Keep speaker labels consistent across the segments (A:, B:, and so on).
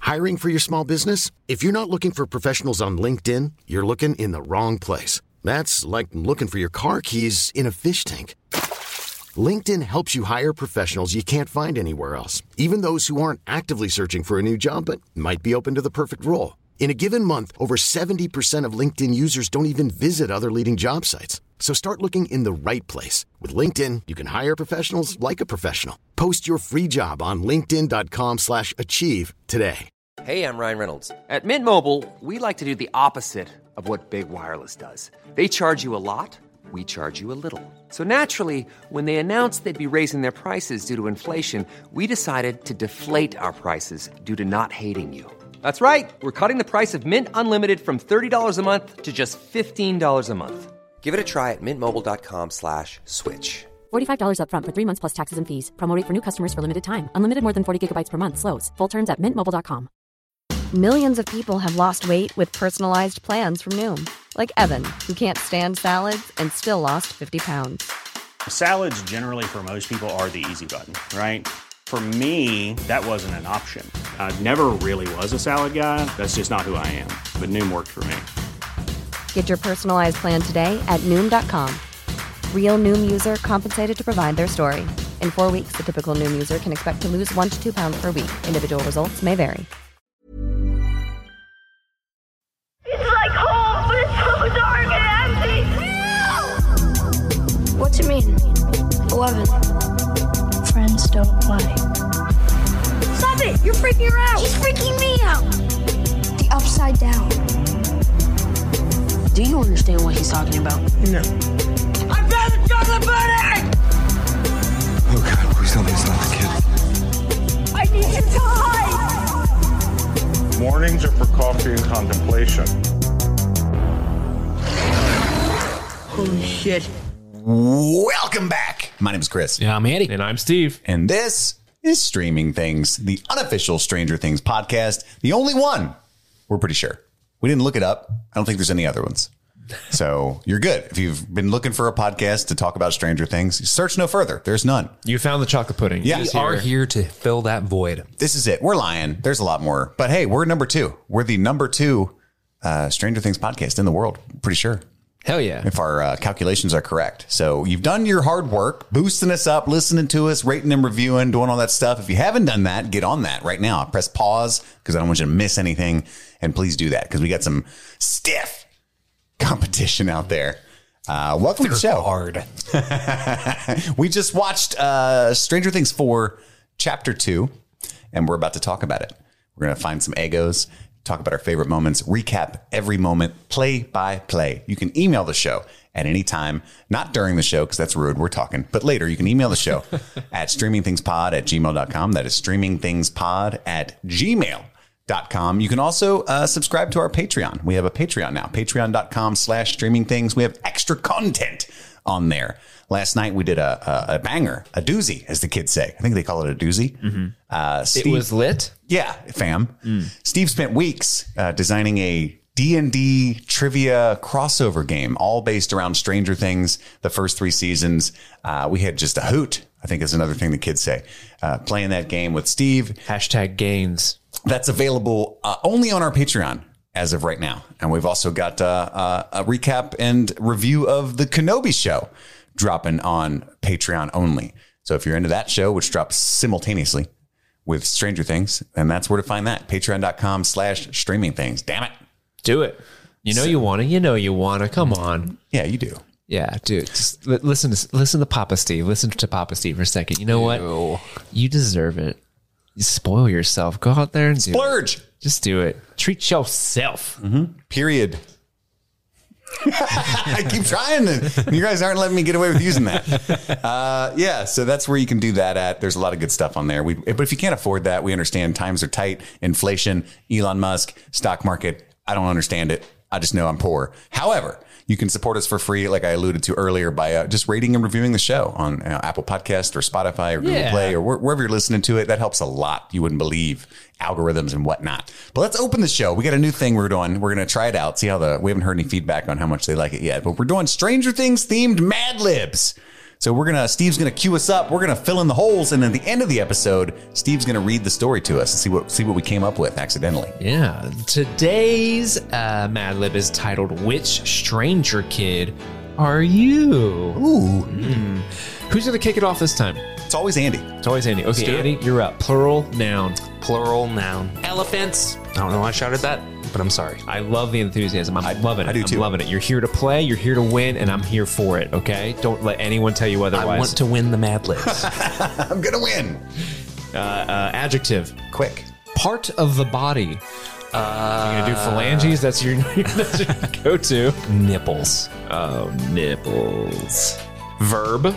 A: Hiring for your small business? If you're not looking for professionals on LinkedIn, you're looking in the wrong place. That's like looking for your car keys in a fish tank. LinkedIn helps you hire professionals you can't find anywhere else, even those who aren't actively searching for a new job but might be open to the perfect role. In a given month, over 70% of LinkedIn users don't even visit other leading job sites. So start looking in the right place. With LinkedIn, you can hire professionals like a professional. Post your free job on linkedin.com/achieve today.
B: Hey, I'm Ryan Reynolds. At Mint Mobile, we like to do the opposite of what Big Wireless does. They charge you a lot, we charge you a little. So naturally, when they announced they'd be raising their prices due to inflation, we decided to deflate our prices due to not hating you. That's right. We're cutting the price of Mint Unlimited from $30 a month to just $15 a month. Give it a try at mintmobile.com/switch.
C: $45 up front for 3 months plus taxes and fees. Promo rate for new customers for limited time. Unlimited more than 40 gigabytes per month. Slows full terms at mintmobile.com.
D: Millions of people have lost weight with personalized plans from Noom. Like Evan, who can't stand salads and still lost 50 pounds.
E: Salads generally for most people are the easy button, right? For me, that wasn't an option. I never really was a salad guy. That's just not who I am. But Noom worked for me.
D: Get your personalized plan today at Noom.com. Real Noom user compensated to provide their story. In 4 weeks, the typical Noom user can expect to lose 1 to 2 pounds per week. Individual results may vary.
F: It's like home, but it's so dark and empty.
G: What's it mean? 11.
F: Friends don't play.
G: Stop it! You're freaking her out! She's freaking me out! The Upside Down.
H: Do you understand what he's talking about?
G: No.
F: I found the chocolate bunny!
I: Oh God, please tell me it's not the kid.
F: I need you to hide!
J: Mornings are for coffee and contemplation.
G: Holy shit.
K: Welcome back. My name is Chris.
L: Yeah, I'm Andy.
M: And I'm Steve.
K: And this is Streaming Things, the unofficial Stranger Things podcast. The only one, we're pretty sure. We didn't look it up. I don't think there's any other ones. So you're good. If you've been looking for a podcast to talk about Stranger Things, search no further. There's none.
M: You found the chocolate pudding.
K: Yeah.
L: We are here to fill that void.
K: This is it. We're lying. There's a lot more. But hey, we're number 2. We're the number 2 Stranger Things podcast in the world. Pretty sure.
M: Hell yeah.
K: If our calculations are correct. So you've done your hard work, boosting us up, listening to us, rating and reviewing, doing all that stuff. If you haven't done that, get on that right now. Press pause because I don't want you to miss anything. And please do that because we got some stiff competition out there. Welcome to the show.
L: Hard.
K: We just watched Stranger Things 4, Chapter 2, and we're about to talk about it. We're going to find some Eggos, talk about our favorite moments, recap every moment, play by play. You can email the show at any time, not during the show because that's rude. We're talking, but later you can email the show at streamingthingspod@gmail.com. That is streamingthingspod@gmail.com. You can also subscribe to our Patreon. We have a Patreon now, patreon.com/streamingthings. We have extra content on there. Last night we did a banger, a doozy, as the kids say. I think they call it a doozy.
M: Mm-hmm.
K: Steve,
M: it was lit?
K: Yeah, fam. Steve spent weeks designing a D&D trivia crossover game, all based around Stranger Things, the first 3 seasons. We had just a hoot, I think is another thing the kids say, playing that game with Steve.
M: #gains.
K: That's available only on our Patreon as of right now. And we've also got a recap and review of the Kenobi show dropping on Patreon only. So if you're into that show, which drops simultaneously with Stranger Things, then that's where to find that. Patreon.com/streamingthings. Damn it.
M: Do it. You know you want to. You know you want to. Come on.
K: Yeah, you do.
M: Yeah, dude. Just listen to Papa Steve. Listen to Papa Steve for a second. You know what? You deserve it. You spoil yourself. Go out there and do
K: splurge.
M: Just do it. Treat yourself.
K: Mm-hmm. Period. I keep trying to. You guys aren't letting me get away with using that. Yeah, so that's where you can do that at. There's a lot of good stuff on there. But if you can't afford that, we understand times are tight. Inflation, Elon Musk, stock market. I don't understand it. I just know I'm poor. However, you can support us for free, like I alluded to earlier, by just rating and reviewing the show on Apple Podcast or Spotify or Google Play or wherever you're listening to it. That helps a lot. You wouldn't believe algorithms and whatnot. But let's open the show. We got a new thing we're doing. We're going to try it out. See how we haven't heard any feedback on how much they like it yet. But we're doing Stranger Things themed Mad Libs. So Steve's gonna cue us up. We're gonna fill in the holes, and at the end of the episode, Steve's gonna read the story to us and see what we came up with accidentally.
M: Yeah. Today's Mad Lib is titled "Which Stranger Kid Are You?"
K: Ooh.
M: Who's gonna kick it off this time?
K: It's always Andy.
M: Okay, Andy, you're up. Plural noun.
L: Elephants. I don't know why I shouted that, but I'm sorry.
M: I love the enthusiasm. I'm loving it.
K: I do too.
M: I'm loving it. You're here to play. You're here to win, and I'm here for it. Okay. Don't let anyone tell you otherwise.
L: I want to win the Mad Libs.
K: I'm gonna win.
M: Adjective.
K: Quick.
M: Part of the body. You're gonna do phalanges. That's your go-to.
L: Nipples.
M: Oh, nipples. Verb.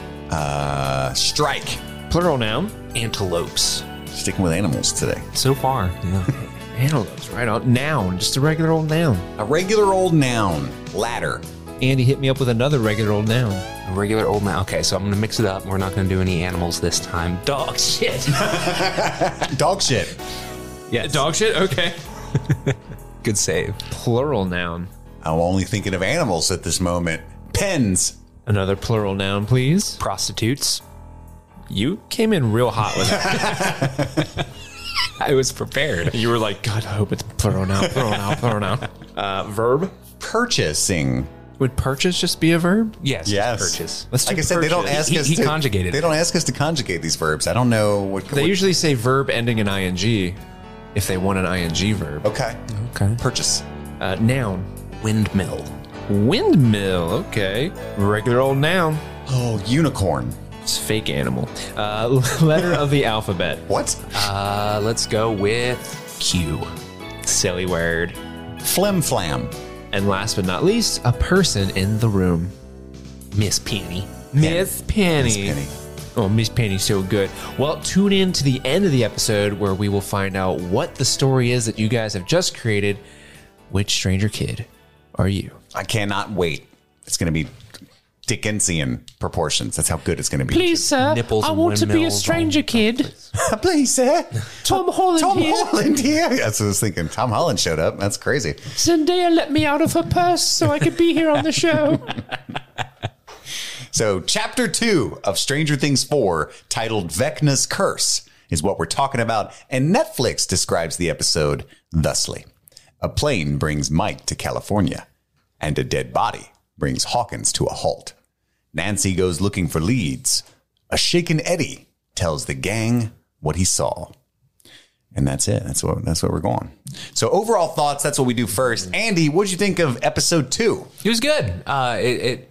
K: Strike.
M: Plural noun.
L: Antelopes.
K: Sticking with animals today.
L: So far, yeah.
M: Antelopes, right on. Noun, just a regular old noun.
K: A regular old noun. Ladder.
M: Andy hit me up with another regular old noun.
L: A regular old noun. Okay, so I'm going to mix it up. We're not going to do any animals this time. Dog shit.
K: Dog shit.
M: Yeah, dog shit? Okay.
L: Good save.
M: Plural noun.
K: I'm only thinking of animals at this moment. Pens.
M: Another plural noun, please.
L: Prostitutes.
M: You came in real hot with that.
L: I was prepared.
M: You were like, God, I hope it's plural noun, plural noun. Verb?
K: Purchasing.
M: Would purchase just be a verb?
L: Yes.
K: Purchase.
M: Let's do
K: like I said, they don't ask us
L: he
K: to
L: conjugated.
K: They don't ask us to conjugate these verbs. I don't know what
M: They usually say verb ending in ing if they want an ing verb.
K: Okay. Purchase.
M: Noun.
L: Windmill.
M: Windmill. Okay. Regular old noun.
K: Oh, unicorn.
M: It's a fake animal. Letter of the alphabet.
K: What?
L: Let's go with Q.
M: Silly word.
K: Flim flam.
M: And last but not least, a person in the room.
L: Miss Penny.
M: Miss Penny.
K: Miss Penny.
M: Oh, Miss Penny's so good. Well, tune in to the end of the episode where we will find out what the story is that you guys have just created. Which stranger kid are you?
K: I cannot wait. It's going to be Dickensian proportions. That's how good it's going to be.
M: Please, sir.
L: Nipples
M: I
L: and
M: want to be a
L: windmills
M: stranger
L: on-
M: kid.
K: Please, sir.
M: Tom Holland
K: Tom
M: here.
K: Holland here. That's what I was thinking. Tom Holland showed up. That's crazy.
M: Zendaya let me out of her purse so I could be here on the show.
K: So, Chapter 2 of Stranger Things 4, titled Vecna's Curse, is what we're talking about, and Netflix describes the episode thusly. A plane brings Mike to California, and a dead body brings Hawkins to a halt. Nancy goes looking for leads. A shaken Eddie tells the gang what he saw. And that's it. That's what we're going. So overall thoughts, that's what we do first. Andy, what did you think of episode 2?
L: It was good. It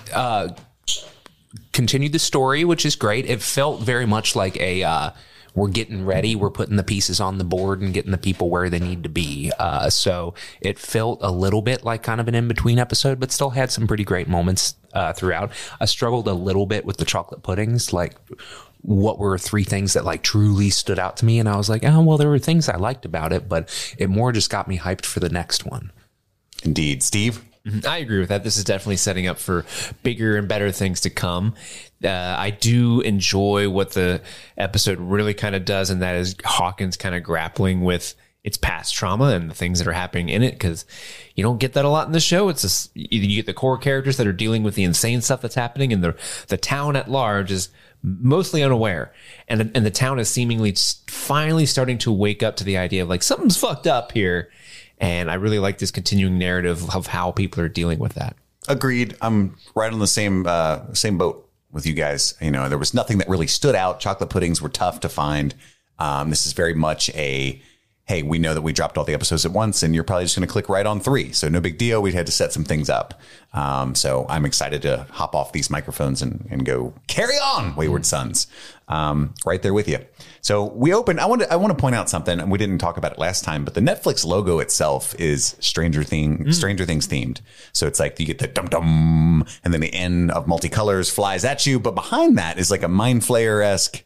L: continued the story, which is great. It felt very much like we're getting ready. We're putting the pieces on the board and getting the people where they need to be. So it felt a little bit like kind of an in-between episode, but still had some pretty great moments throughout. I struggled a little bit with the chocolate puddings. Like, what were 3 things that like truly stood out to me? And I was like, oh, well, there were things I liked about it, but it more just got me hyped for the next one.
K: Indeed. Steve?
M: I agree with that. This is definitely setting up for bigger and better things to come. I do enjoy what the episode really kind of does, and that is Hawkins kind of grappling with its past trauma and the things that are happening in it, because you don't get that a lot in the show. It's just, you get the core characters that are dealing with the insane stuff that's happening, and the town at large is mostly unaware. And the town is seemingly finally starting to wake up to the idea of like, something's fucked up here. And I really like this continuing narrative of how people are dealing with that.
K: Agreed. I'm right on the same boat with you guys. You know, there was nothing that really stood out. Chocolate puddings were tough to find. This is very much hey, we know that we dropped all the episodes at once and you're probably just going to click right on 3. So no big deal. We had to set some things up. So I'm excited to hop off these microphones and go carry on, Wayward Sons. Right there with you. So we open. I want to point out something, and we didn't talk about it last time, but the Netflix logo itself is Stranger Things themed. So it's like you get the dum dum, and then the N of multicolors flies at you, but behind that is like a Mind Flayer-esque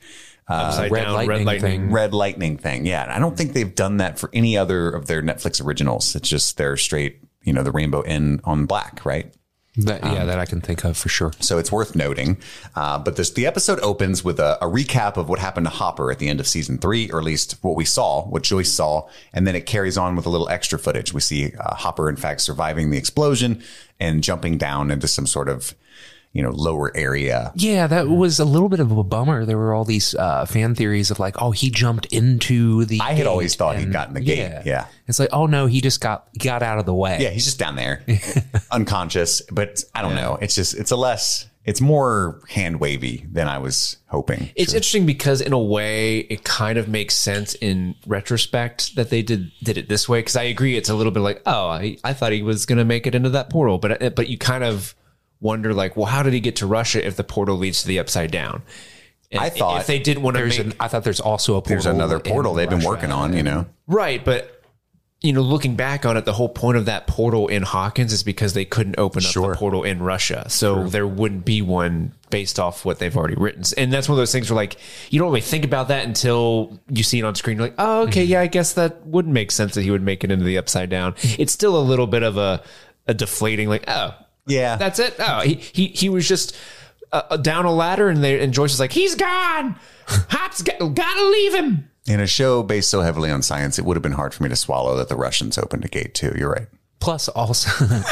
K: red lightning thing. Yeah, I don't think they've done that for any other of their Netflix originals. It's just their straight, the rainbow N on black, right?
L: That I can think of for sure.
K: So it's worth noting. But the episode opens with a recap of what happened to Hopper at the end of season 3, or at least what Joyce saw. And then it carries on with a little extra footage. We see Hopper, in fact, surviving the explosion and jumping down into some sort of, lower area.
L: Yeah, that was a little bit of a bummer. There were all these fan theories of like, oh, he jumped into the
K: I had always thought he'd gotten the gate. Yeah.
L: It's like, oh no, he just got out of the way.
K: Yeah, he's just down there unconscious. But I don't know. It's more hand wavy than I was hoping.
M: It's interesting because in a way it kind of makes sense in retrospect that they did it this way. Cause I agree. It's a little bit like, oh, I thought he was going to make it into that portal, but you kind of wonder like, well, how did he get to Russia if the portal leads to the Upside Down? And
K: I thought
M: if they didn't want to
L: I thought there's also a portal.
K: There's another portal they've been working on,
M: Right. But, looking back on it, the whole point of that portal in Hawkins is because they couldn't open up the portal in Russia. So there wouldn't be one based off what they've already written. And that's one of those things where like, you don't really think about that until you see it on screen. You're like, oh, okay. Yeah, I guess that would make sense that he would make it into the Upside Down. It's still a little bit of a deflating, like, oh,
K: yeah,
M: that's it. Oh, he was just down a ladder, and Joyce is like, he's gone. Hop's gotta leave him.
K: In a show based so heavily on science, it would have been hard for me to swallow that the Russians opened a gate too. You're right.
L: Plus, also,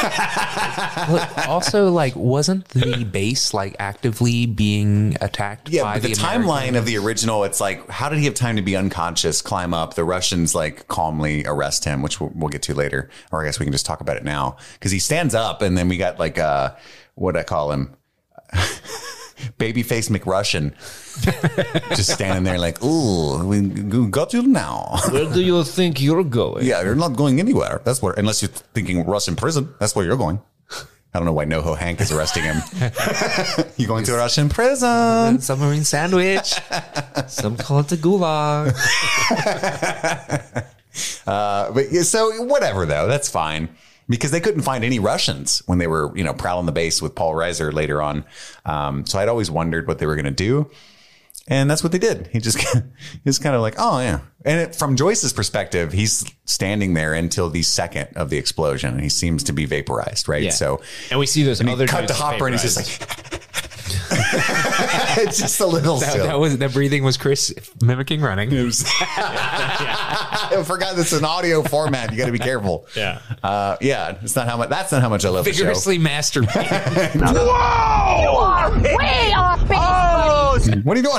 L: like, wasn't the base like actively being attacked?
K: Yeah,
L: by
K: but the timeline of the original, it's like, how did he have time to be unconscious, climb up? The Russians like calmly arrest him, which we'll get to later, or I guess we can just talk about it now because he stands up, and then we got like what I call him, Babyface McRussian, just standing there like, ooh, we got you now.
M: Where do you think you're going?
K: Yeah, you're not going anywhere. That's where, unless you're thinking Russian prison, that's where you're going. I don't know why NoHo Hank is arresting him. You going to a Russian prison?
L: Submarine sandwich.
M: Some call it the gulag.
K: But so whatever though, that's fine. Because they couldn't find any Russians when they were, prowling the base with Paul Reiser later on. So I'd always wondered what they were going to do. And that's what they did. He's kind of like, oh, yeah. And from Joyce's perspective, he's standing there until the second of the explosion. And he seems to be vaporized, right?
M: Yeah.
K: So,
M: and we see those other
K: cut to Hopper, and he's just like... It's just a little
L: that breathing was Chris mimicking running.
K: I forgot this is an audio format. You got to be careful.
M: Yeah.
K: That's not how much I love
L: vigorously
K: the show.
L: masturbating.
K: Whoa!
G: You are way off base.
K: Oh, what are you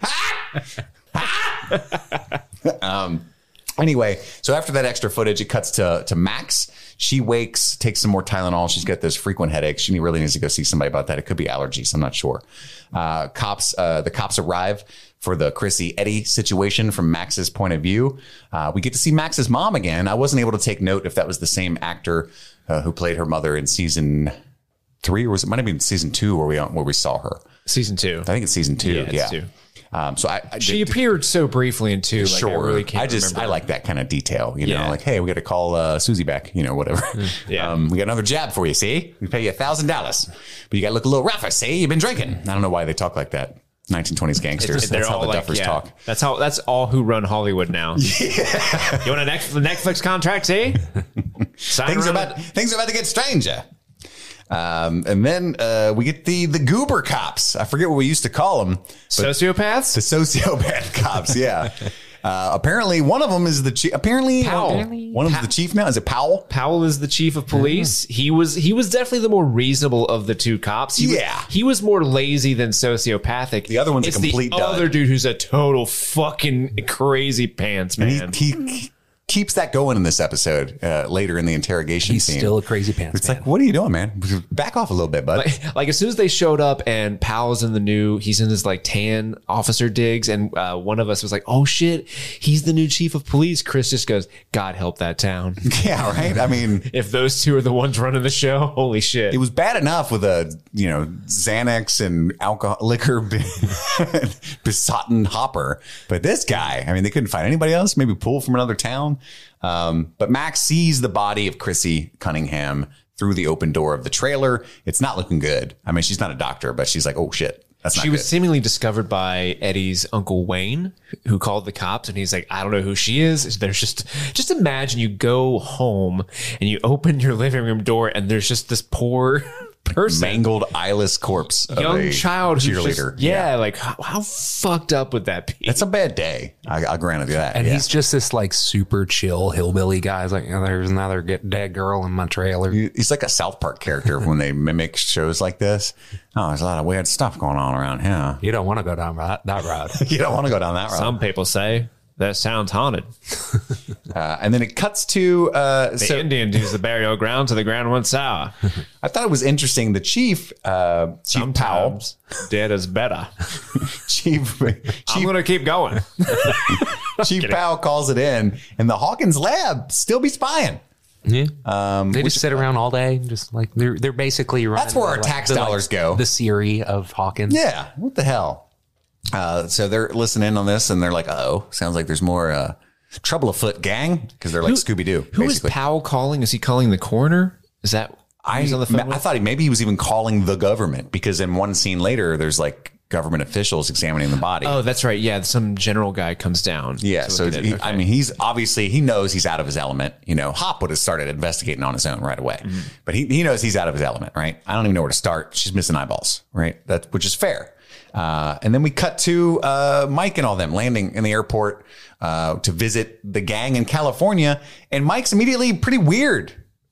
K: doing? Anyway, so after that extra footage, it cuts to Max. She wakes, takes some more Tylenol. She's got those frequent headaches. She really needs to go see somebody about that. It could be allergies. I'm not sure. The cops arrive for the Chrissy Eddie situation from Max's point of view. We get to see Max's mom again. I wasn't able to take note if that was the same actor who played her mother in season 3, or might have been season 2 where we saw her.
M: Season 2.
K: I think it's season 2. Yeah.
M: It's 2.
K: So
M: she appeared so briefly in 2. Like,
K: sure.
M: I really can't remember.
K: I like that kind of detail, like, hey, we got to call Susie back, whatever.
M: Yeah.
K: We got another jab for you. See, we pay you $1,000, but you got to look a little rougher. See, you've been drinking. I don't know why they talk like that. 1920s gangsters. That's how the Duffers talk.
M: That's all who run Hollywood now. Yeah. You want a Netflix contract? See,
K: things are about to get stranger. And then we get the goober cops. I forget what we used to call them.
M: Sociopaths?
K: The sociopath cops, yeah. Apparently, one of them is the chief. Apparently,
M: Powell.
K: One of them is the chief now. Is it Powell?
M: Powell is the chief of police. Mm-hmm. He was definitely the more reasonable of the two cops. He was more lazy than sociopathic.
K: The other one's a complete dud.
M: The other dude who's a total fucking crazy pants man.
K: He keeps that going in this episode later in the interrogation scene.
L: He's still a crazy pants
K: It's
L: man.
K: like, what are you doing, man? Back off a little bit, bud.
M: Like as soon as they showed up and Powell's he's in his like tan officer digs, and one of us was like, oh shit, he's the new chief of police. Chris just goes, God help that town.
K: Yeah, right? I mean,
M: if those two are the ones running the show, holy shit.
K: It was bad enough with Xanax and liquor besotted Hopper. But this guy, I mean, they couldn't find anybody else, maybe pull from another town. But Max sees the body of Chrissy Cunningham through the open door of the trailer. It's not looking good. I mean, she's not a doctor, but she's like, oh shit.
M: She was seemingly discovered by Eddie's Uncle Wayne, who called the cops, and he's like, I don't know who she is. There's just imagine you go home and you open your living room door and there's just this poor person,
K: mangled, eyeless corpse of
M: young
K: a
M: child
K: cheerleader.
M: Like how fucked up would that be?
K: That's a bad day. I'll grant you that.
L: And he's just this like super chill hillbilly guy. He's like, there's another dead girl in my trailer.
K: He's like a South Park character when they mimic shows like this. Oh, there's a lot of weird stuff going on around here.
L: You don't want to go down that road.
K: You don't want to go down that road.
M: Some people say that sounds haunted.
K: And then it cuts to
M: the Indians use the burial ground till the ground went sour.
K: I thought it was interesting. The chief Powell,
M: dead is better.
K: Chief
M: I'm gonna keep going.
K: Chief Powell calls it in, and the Hawkins lab still be spying.
L: Yeah, they just sit around all day, just like they're basically running.
K: That's where our tax dollars go.
L: The Siri of Hawkins.
K: Yeah, what the hell? So they're listening on this, and they're like, "Oh, sounds like there's more trouble afoot, gang," because they're like Scooby Doo.
M: Who is Powell calling? Is he calling the coroner? Is that
K: he's on the phone? I thought maybe he was even calling the government, because in one scene later, there's like government officials examining the body.
M: Oh, that's right. Yeah, some general guy comes down.
K: Yeah, so I mean, he's obviously, he knows he's out of his element. You know, Hop would have started investigating on his own right away, but he knows he's out of his element, right? I don't even know where to start. She's missing eyeballs, right? Which is fair. And then we cut to Mike and all them landing in the airport to visit the gang in California, and Mike's immediately pretty weird.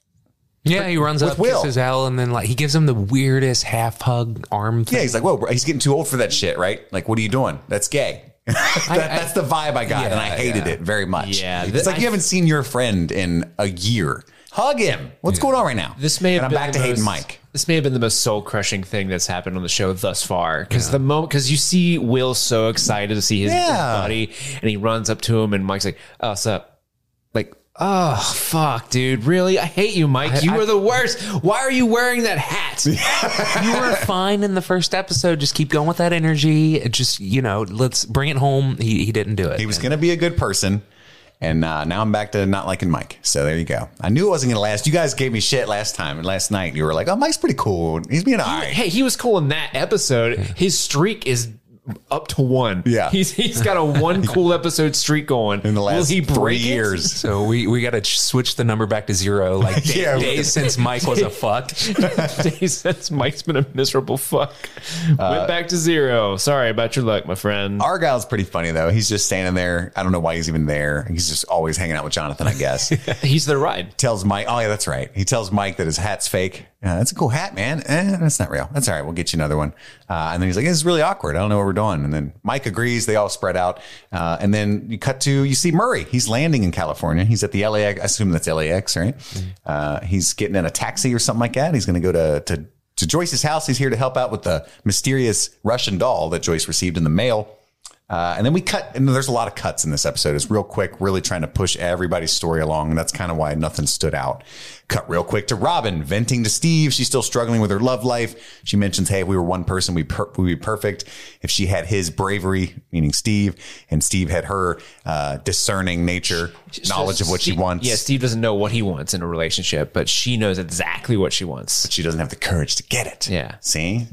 L: Yeah, he runs up, kisses Al, and then like he gives him the weirdest half hug arm thing.
K: Yeah, he's like, whoa, he's getting too old for that shit, right? Like, what are you doing? That's gay. That's the vibe I got, and I hated it very much.
M: Yeah,
K: it's like you haven't seen your friend in a year. Hug him. What's going on right now?
M: This may have
K: and I'm back to hating Mike.
M: This may have been the most soul crushing thing that's happened on the show thus far. Because you see Will so excited to see his buddy, and he runs up to him, and Mike's like, "Oh, what's up?" Like, oh fuck, dude, really? I hate you, Mike. You are the worst. Why are you wearing that hat?
L: You were fine in the first episode. Just keep going with that energy. Just, let's bring it home. He didn't do it.
K: He was going to be a good person. And now I'm back to not liking Mike. So there you go. I knew it wasn't going to last. You guys gave me shit last night. You were like, oh, Mike's pretty cool. He's being all right.
M: Hey, he was cool in that episode. His streak is up to 1.
K: Yeah.
M: He's got a 1 cool episode streak going.
K: In the last
M: Will he break
K: 3 years.
L: So we got to switch the number back to 0. Like days since Mike was a fuck.
M: Days since Mike's been a miserable fuck. Went back to 0. Sorry about your luck, my friend.
K: Argyle's pretty funny, though. He's just standing there. I don't know why he's even there. He's just always hanging out with Jonathan, I guess.
M: He's the ride.
K: Tells Mike, oh, yeah, that's right. He tells Mike that his hat's fake. That's a cool hat, man. That's not real. That's all right. We'll get you another one. And then he's like, this is really awkward. I don't know what we're doing. And then Mike agrees. They all spread out. And then you see Murray. He's landing in California. He's at the LAX. I assume that's LAX, right? He's getting in a taxi or something like that. He's going to go to Joyce's house. He's here to help out with the mysterious Russian doll that Joyce received in the mail. And then we cut, and there's a lot of cuts in this episode. It's real quick, really trying to push everybody's story along. And that's kind of why nothing stood out. Cut real quick to Robin venting to Steve. She's still struggling with her love life. She mentions, hey, if we were one person, we'd be perfect. If she had his bravery, meaning Steve, and Steve had her discerning nature, knowledge of what she wants.
M: Yeah, Steve doesn't know what he wants in a relationship, but she knows exactly what she wants.
K: But she doesn't have the courage to get it.
M: Yeah.
K: See?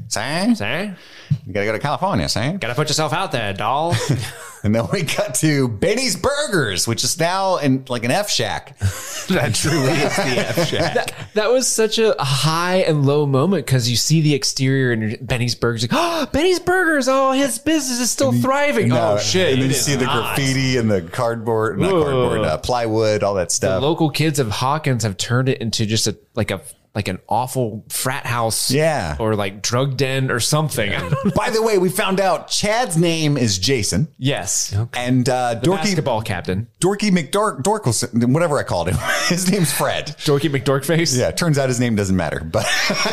K: You got to go to California, see?
M: Got to put yourself out there, doll.
K: And then we cut to Benny's Burgers, which is now in like an F Shack.
L: That truly is the F Shack.
M: That was such a high and low moment, because you see the exterior and Benny's Burgers. Like, oh, Benny's Burgers. Oh, his business is still thriving. Oh, shit.
K: And then you see the graffiti and the plywood, all that stuff.
M: The local kids of Hawkins have turned it into just like an awful frat house, or like drug den or something.
K: By the way, we found out Chad's name is Jason.
M: Yes.
K: Okay. And Dorky
M: basketball captain.
K: Dorky McDorkelson, whatever I called him. His name's Fred.
M: Dorky McDorkface?
K: Yeah, turns out his name doesn't matter. But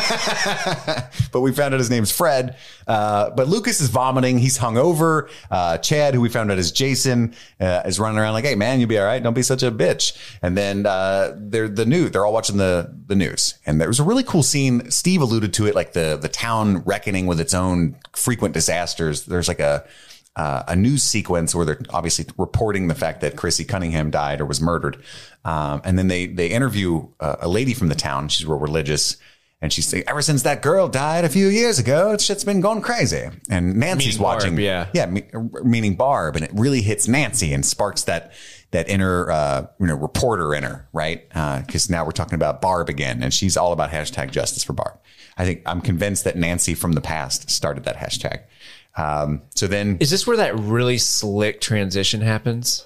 K: but we found out his name's Fred. But Lucas is vomiting. He's hungover. Chad, who we found out is Jason, is running around like, hey, man, you'll be all right. Don't be such a bitch. And then they're all watching the news. And there was a really cool scene. Steve alluded to it, like the town reckoning with its own frequent disasters. There's like a news sequence where they're obviously reporting the fact that Chrissy Cunningham died or was murdered. And then they interview a lady from the town. She's real religious. And she's saying, ever since that girl died a few years ago, shit's been going crazy. And Nancy's
M: Meaning
K: watching.
M: Barb, yeah.
K: Meaning Barb. And it really hits Nancy and sparks that inner, reporter in her, right? Because now we're talking about Barb again. And she's all about hashtag justice for Barb. I'm convinced that Nancy from the past started that hashtag. So then.
M: Is this where that really slick transition happens?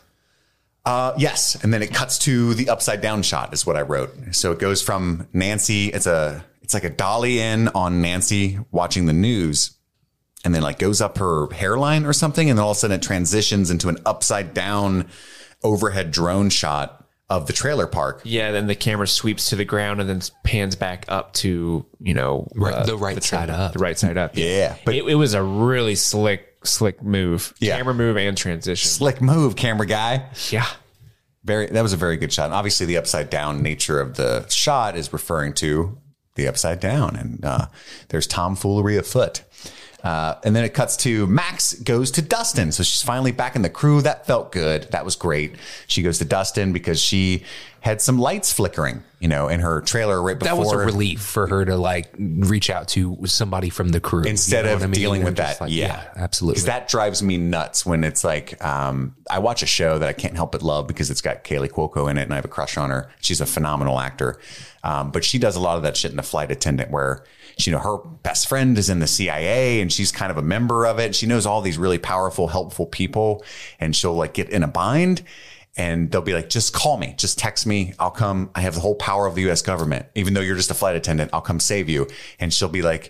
K: Yes. And then it cuts to the upside down shot is what I wrote. So it goes from Nancy. It's like a dolly in on Nancy watching the news and then like goes up her hairline or something. And then all of a sudden it transitions into an upside down overhead drone shot of the trailer park.
M: Yeah. Then the camera sweeps to the ground and then pans back up to,
L: the right side up.
M: The right side up.
K: Yeah.
M: But it was a really slick move.
K: Yeah.
M: Camera move and transition.
K: Slick move, camera guy.
M: Yeah.
K: That was a very good shot. And obviously the upside down nature of the shot is referring to the upside down. And there's tomfoolery afoot. And then it cuts to Max goes to Dustin. So she's finally back in the crew. That felt good. That was great. She goes to Dustin because she had some lights flickering, in her trailer right before.
L: That was a relief for her to like reach out to somebody from the crew
K: instead of dealing with that.
L: Like,
K: yeah,
L: absolutely.
K: Because that drives me nuts when it's like, I watch a show that I can't help but love because it's got Kaylee Cuoco in it and I have a crush on her. She's a phenomenal actor. But she does a lot of that shit in The Flight Attendant where her best friend is in the CIA and she's kind of a member of it. She knows all these really powerful, helpful people and she'll like get in a bind and they'll be like, just call me, just text me. I'll come. I have the whole power of the US government. Even though you're just a flight attendant, I'll come save you. And she'll be like,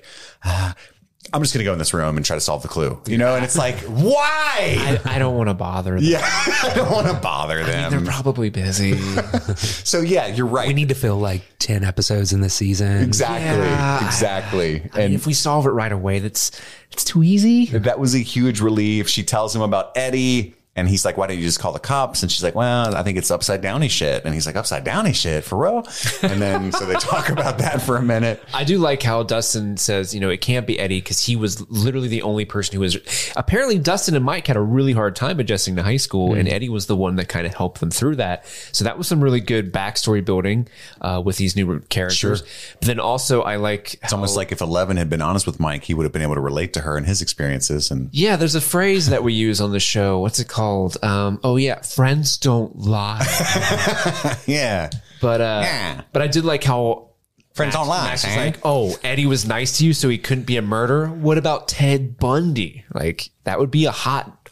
K: I'm just going to go in this room and try to solve the clue, and it's like, why?
M: I don't want to bother them.
K: Yeah, I don't want to bother them.
M: They're probably busy.
K: So yeah, you're right.
L: We need to fill like 10 episodes in the season.
K: Exactly.
M: And if we solve it right away, it's too easy.
K: That was a huge relief. She tells him about Eddie. And he's like, why don't you just call the cops? And she's like, well, I think it's upside downy shit. And he's like, upside downy shit for real? And then so they talk about that for a minute.
M: I do like how Dustin says, it can't be Eddie because he was literally the only person who was. Apparently, Dustin and Mike had a really hard time adjusting to high school, and Eddie was the one that kind of helped them through that. So that was some really good backstory building with these new characters. Sure. But then also, I like
K: it's almost like if Eleven had been honest with Mike, he would have been able to relate to her and his experiences. And
M: yeah, there's a phrase that we use on the show. What's it called? Friends don't lie.
K: Yeah.
M: But I did like how
K: friends don't lie.
M: Max was like, Eddie was nice to you, so he couldn't be a murderer. What about Ted Bundy? Like that would be a hot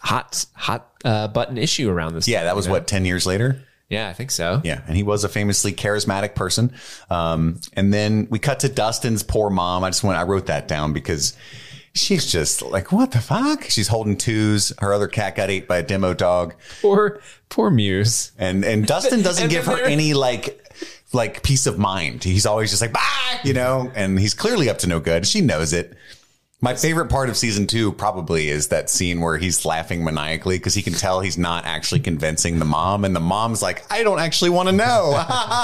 M: button issue around this.
K: Yeah, that was 10 years later.
M: Yeah, I think so.
K: Yeah, and he was a famously charismatic person. And then we cut to Dustin's poor mom. I wrote that down because she's just like, what the fuck? She's holding twos. Her other cat got ate by a demo dog.
M: Poor Muse.
K: And Dustin doesn't give her any like peace of mind. He's always just like, bye, and he's clearly up to no good. She knows it. My favorite part of season 2 probably is that scene where he's laughing maniacally because he can tell he's not actually convincing the mom. And the mom's like, I don't actually want to know.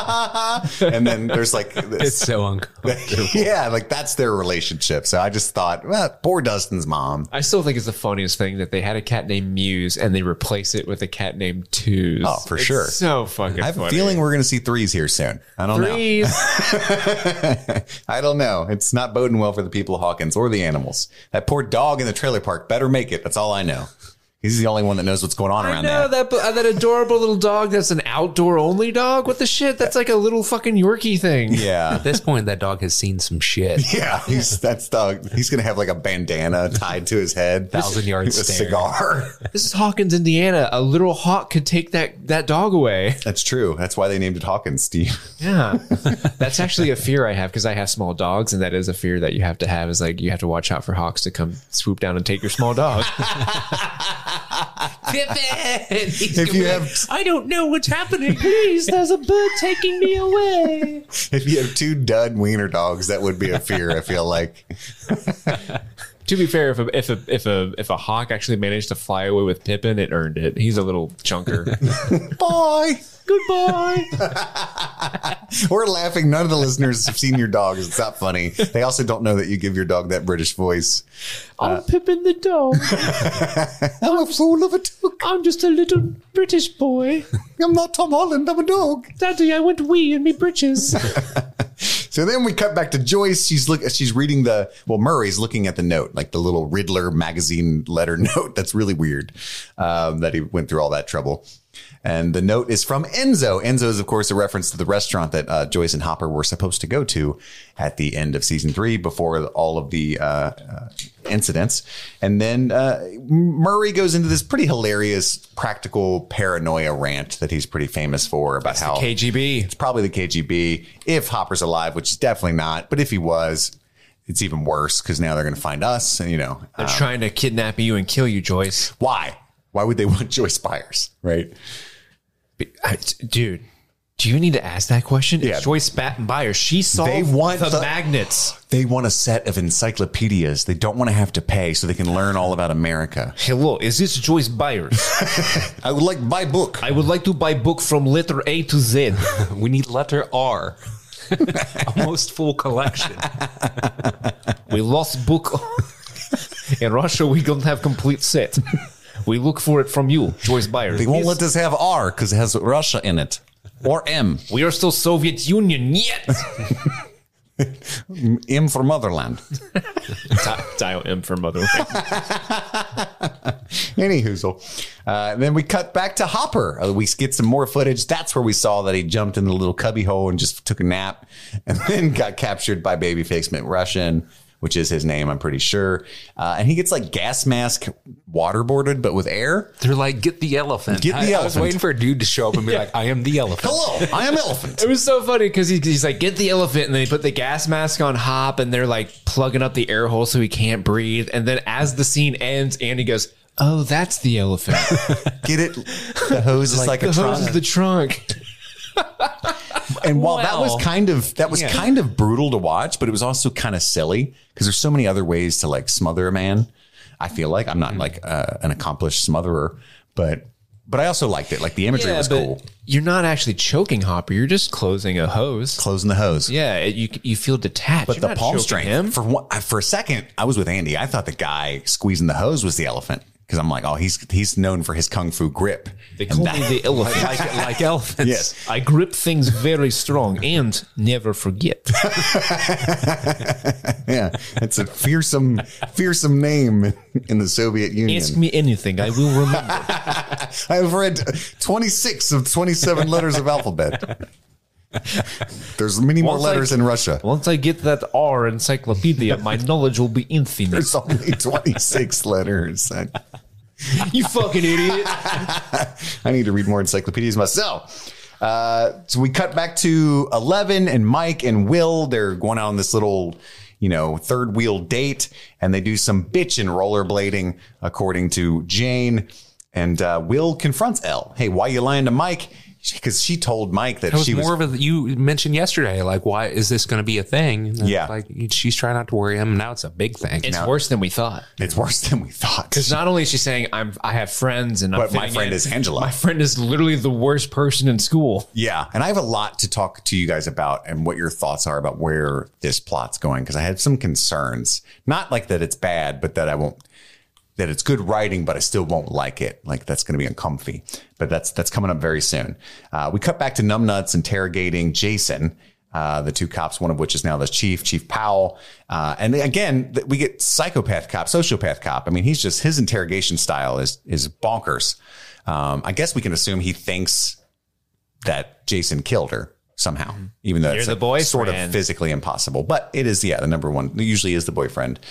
K: And then there's like this.
L: It's so uncomfortable.
K: Yeah, like that's their relationship. So I just thought, well, poor Dustin's mom.
M: I still think it's the funniest thing that they had a cat named Muse and they replace it with a cat named Twos.
K: Oh, for sure.
M: So fucking
K: I have
M: funny.
K: a feeling we're going to see threes here soon. I don't know. I don't know. It's not boding well for the people of Hawkins or the animals. That poor dog in the trailer park better make it. That's all I know. He's the only one that knows what's going on around there.
M: That adorable little dog that's an outdoor only dog. What the shit? That's like a little fucking Yorkie thing.
K: Yeah.
L: At this point, that dog has seen some shit.
K: Yeah. He's going to have like a bandana tied to his head.
L: 1,000-yard stare.
K: A cigar.
M: This is Hawkins, Indiana. A little hawk could take that dog away.
K: That's true. That's why they named it Hawkins, Steve.
M: Yeah. That's actually a fear I have because I have small dogs. And that is a fear that you have to have is like you have to watch out for hawks to come swoop down and take your small dog.
L: I don't know what's happening. Please, there's a bird taking me away.
K: If you have 2 dud wiener dogs, that would be a fear, I feel like.
M: To be fair, if a hawk actually managed to fly away with Pippin, it earned it. He's a little chunker.
K: Bye.
M: Goodbye.
K: We're laughing. None of the listeners have seen your dog. It's not funny. They also don't know that you give your dog that British voice.
M: I'm Pippin the dog.
K: I'm a fool of a dog.
M: I'm just a little British boy.
K: I'm not Tom Holland. I'm a dog.
M: Daddy, I went wee in me britches.
K: So then we cut back to Joyce. She's reading Murray's looking at the note, like the little Riddler magazine letter note. That's really weird that he went through all that trouble. And the note is from Enzo. Enzo is, of course, a reference to the restaurant that Joyce and Hopper were supposed to go to at the end of season 3 before all of the incidents. And then Murray goes into this pretty hilarious practical paranoia rant that he's pretty famous for about how
M: the KGB.
K: It's probably the KGB if Hopper's alive, which is definitely not. But if he was, it's even worse because now they're going to find us. And,
M: they're trying to kidnap you and kill you, Joyce.
K: Why? Why would they want Joyce Byers? Right.
M: Dude, do you need to ask that question?
K: Yeah.
M: It's Joyce Byers. She solved the magnets.
K: They want a set of encyclopedias. They don't want to have to pay so they can learn all about America.
M: Hello, is this Joyce Byers?
K: I would like to buy book.
M: I would like to buy book from letter A to Z.
L: We need letter R. Almost full collection.
M: We lost book. In Russia, we don't have complete set. We look for it from you, Joyce Byers.
K: They won't let us have R because it has Russia in it. Or M.
M: We are still Soviet Union yet.
K: M for motherland.
M: Dial M for motherland.
K: Any hoozle. Then we cut back to Hopper. We get some more footage. That's where we saw that he jumped in the little cubby hole and just took a nap and then got captured by Babyface McRussian, which is his name, I'm pretty sure. And he gets like gas mask waterboarded, but with air.
L: They're like, get the elephant.
K: Get the elephant.
L: I was waiting for a dude to show up and be like, I am the elephant.
K: Hello, I am elephant.
M: It was so funny because he's like, get the elephant. And they put the gas mask on Hop and they're like plugging up the air hole so he can't breathe. And then as the scene ends, Andy goes, oh, that's the elephant.
K: Get it? The hose is like a trunk.
M: The hose is the trunk.
K: And while that was kind of brutal to watch, but it was also kind of silly because there's so many other ways to like smother a man. I feel like I'm not like an accomplished smotherer, but I also liked it. Like the imagery was cool.
M: You're not actually choking Hopper. You're just closing a hose.
K: Closing the hose.
M: Yeah, you feel detached.
K: But
M: you're
K: the palm strength. For a second, I was with Andy. I thought the guy squeezing the hose was the elephant. Because I'm like, oh, he's known for his kung fu grip.
M: They call me the elephant.
L: like elephants.
K: Yes.
M: I grip things very strong and never forget.
K: Yeah, it's a fearsome name in the Soviet Union.
M: Ask me anything, I will remember.
K: I've read 26 of 27 letters of alphabet. There's many more letters in Russia.
M: Once I get that R encyclopedia, my knowledge will be infinite.
K: There's only 26 letters.
M: You fucking idiot.
K: I need to read more encyclopedias myself. So we cut back to 11 and Mike and Will. They're going out on this little, third wheel date, and they do some bitchin' rollerblading, according to Jane. And Will confronts Elle. Hey, why you lying to Mike? Because she told Mike that she was
L: more of you mentioned yesterday. Like, why is this going to be a thing? And
K: yeah,
L: like she's trying not to worry him. Now it's a big thing.
M: It's worse than we thought.
K: It's worse than we thought.
M: Because not only is she saying I have friends, but
K: my friend is Angela.
M: My friend is literally the worst person in school.
K: Yeah, and I have a lot to talk to you guys about, and what your thoughts are about where this plot's going. Because I had some concerns, not like that it's bad, but that I won't. That it's good writing, but I still won't like it. Like that's going to be uncomfy, but that's coming up very soon. We cut back to Numbnuts interrogating Jason, the two cops, one of which is now the Chief Powell. And again, we get psychopath cop, sociopath cop. I mean, his interrogation style is bonkers. I guess we can assume he thinks that Jason killed her somehow, even though it's
M: the boyfriend.
K: Sort of physically impossible, but it is, the number one, it usually is the boyfriend.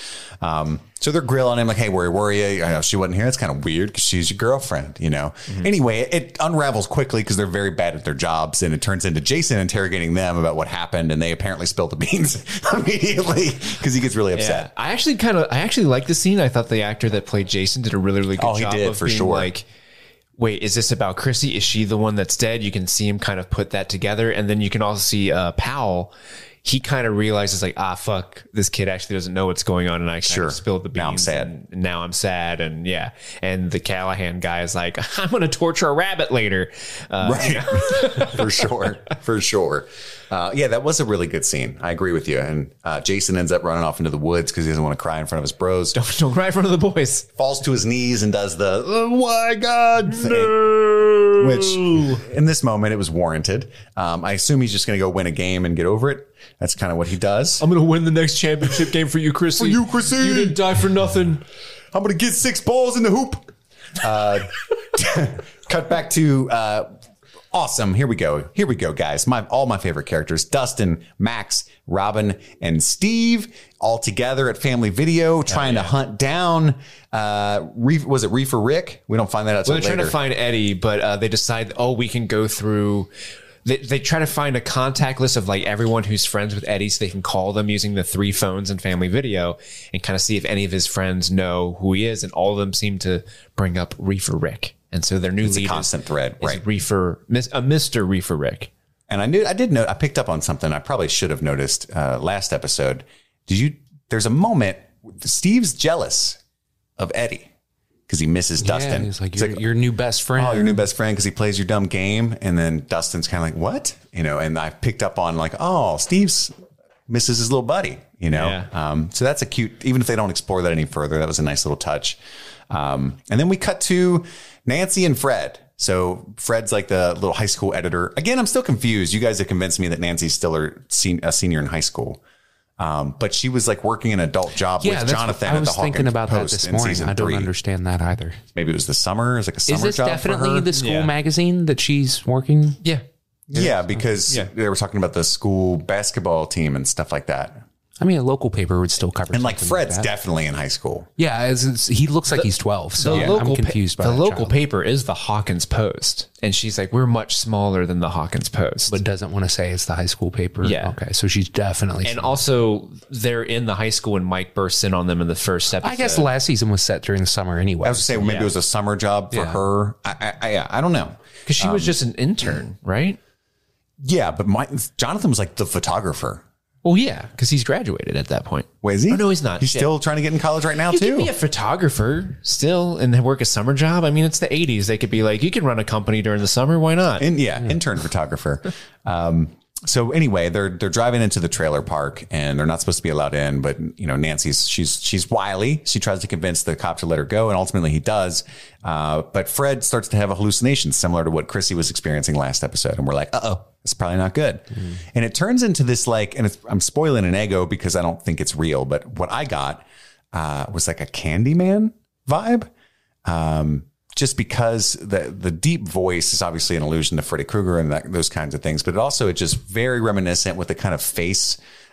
K: So they're grilling him like, hey, where were you? I know she wasn't here. It's kind of weird because she's your girlfriend, Mm-hmm. Anyway, it unravels quickly because they're very bad at their jobs, and it turns into Jason interrogating them about what happened, and they apparently spilled the beans immediately because he gets really upset.
M: Yeah. I actually like the scene. I thought the actor that played Jason did a really, really good job of being like, wait, is this about Chrissy? Is she the one that's dead? You can see him kind of put that together. And then you can also see Powell. He kind of realizes like, fuck, this kid actually doesn't know what's going on. And I kind of spilled the beans.
K: Now I'm sad.
M: And now I'm sad. And yeah. And the Callahan guy is like, I'm going to torture a rabbit later.
K: Right. For sure. Yeah, that was a really good scene. I agree with you. And Jason ends up running off into the woods because he doesn't want to cry in front of his bros.
M: Don't cry in front of the boys.
K: Falls to his knees and does the, oh my God thing. No. Which in this moment, it was warranted. I assume he's just going to go win a game and get over it. That's kind of what he does.
M: I'm going to win the next championship game for you, Chrissy.
K: For you, Chrissy.
M: You didn't die for nothing.
K: I'm going to get 6 balls in the hoop. Cut back to awesome. Here we go, guys. All my favorite characters: Dustin, Max, Robin, and Steve, all together at Family Video, trying to hunt down. Was it Reefer Rick? We don't find that out until later.
M: They're trying to find Eddie, but they decide, we can go through. They try to find a contact list of like everyone who's friends with Eddie, so they can call them using the 3 phones in Family Video and kind of see if any of his friends know who he is. And all of them seem to bring up Reefer Rick. And so their new lead
K: a constant thread, right?
M: Mr. Reefer Rick.
K: And I picked up on something I probably should have noticed last episode. There's a moment Steve's jealous of Eddie because he misses Dustin.
L: He's like, your new best friend.
K: Oh, your new best friend because he plays your dumb game. And then Dustin's kind of like, what? And I picked up on like, oh, Steve's misses his little buddy, Yeah. So that's a cute, even if they don't explore that any further, that was a nice little touch. And then we cut to Nancy and Fred. So Fred's like the little high school editor. Again, I'm still confused. You guys have convinced me that Nancy's still a senior in high school. But she was like working an adult job with Jonathan at the Hawkins Post. I was thinking about that this morning.
L: I don't understand that either.
K: Maybe it was the summer. It was like a summer job.
L: Is this definitely
K: for her?
L: the school magazine that she's working?
M: Yeah.
K: Yeah, because they were talking about the school basketball team and stuff like that.
L: I mean, a local paper would still cover.
K: And like Fred's definitely in high school.
L: Yeah, he looks like he's 12. So I'm confused by
M: the
L: that
M: local
L: child.
M: paper is the Hawkins Post, and she's like, we're much smaller than the Hawkins Post,
L: but doesn't want to say it's the high school paper.
M: Yeah.
L: Okay, so she's definitely.
M: And also, they're in the high school, and Mike bursts in on them in the first episode.
L: I guess the last season was set during the summer anyway.
K: I was saying maybe it was a summer job for her. I don't know
M: because she was just an intern, right?
K: Yeah, but Jonathan was like the photographer.
M: Well, yeah, because he's graduated at that point.
K: Wait, is he?
M: Oh, no, he's not.
K: He's still trying to get in college right now, too?
M: You can be a photographer still and work a summer job. I mean, it's the 80s. They could be like, you can run a company during the summer. Why not?
K: Intern photographer. So anyway, they're driving into the trailer park and they're not supposed to be allowed in. But, Nancy's, she's wily. She tries to convince the cop to let her go. And ultimately he does. But Fred starts to have a hallucination similar to what Chrissy was experiencing last episode. And we're like, it's probably not good. And it turns into this I'm spoiling an ego because I don't think it's real. But what I got was like a Candyman vibe. Just because the deep voice is obviously an allusion to Freddy Krueger and those kinds of things, but it's just very reminiscent with the kind of face,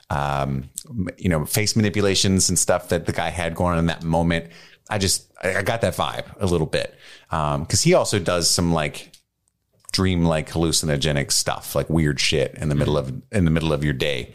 K: face manipulations and stuff that the guy had going on in that moment. I got that vibe a little bit. Cause he also does some like dream-like hallucinogenic stuff, like weird shit in the middle of your day.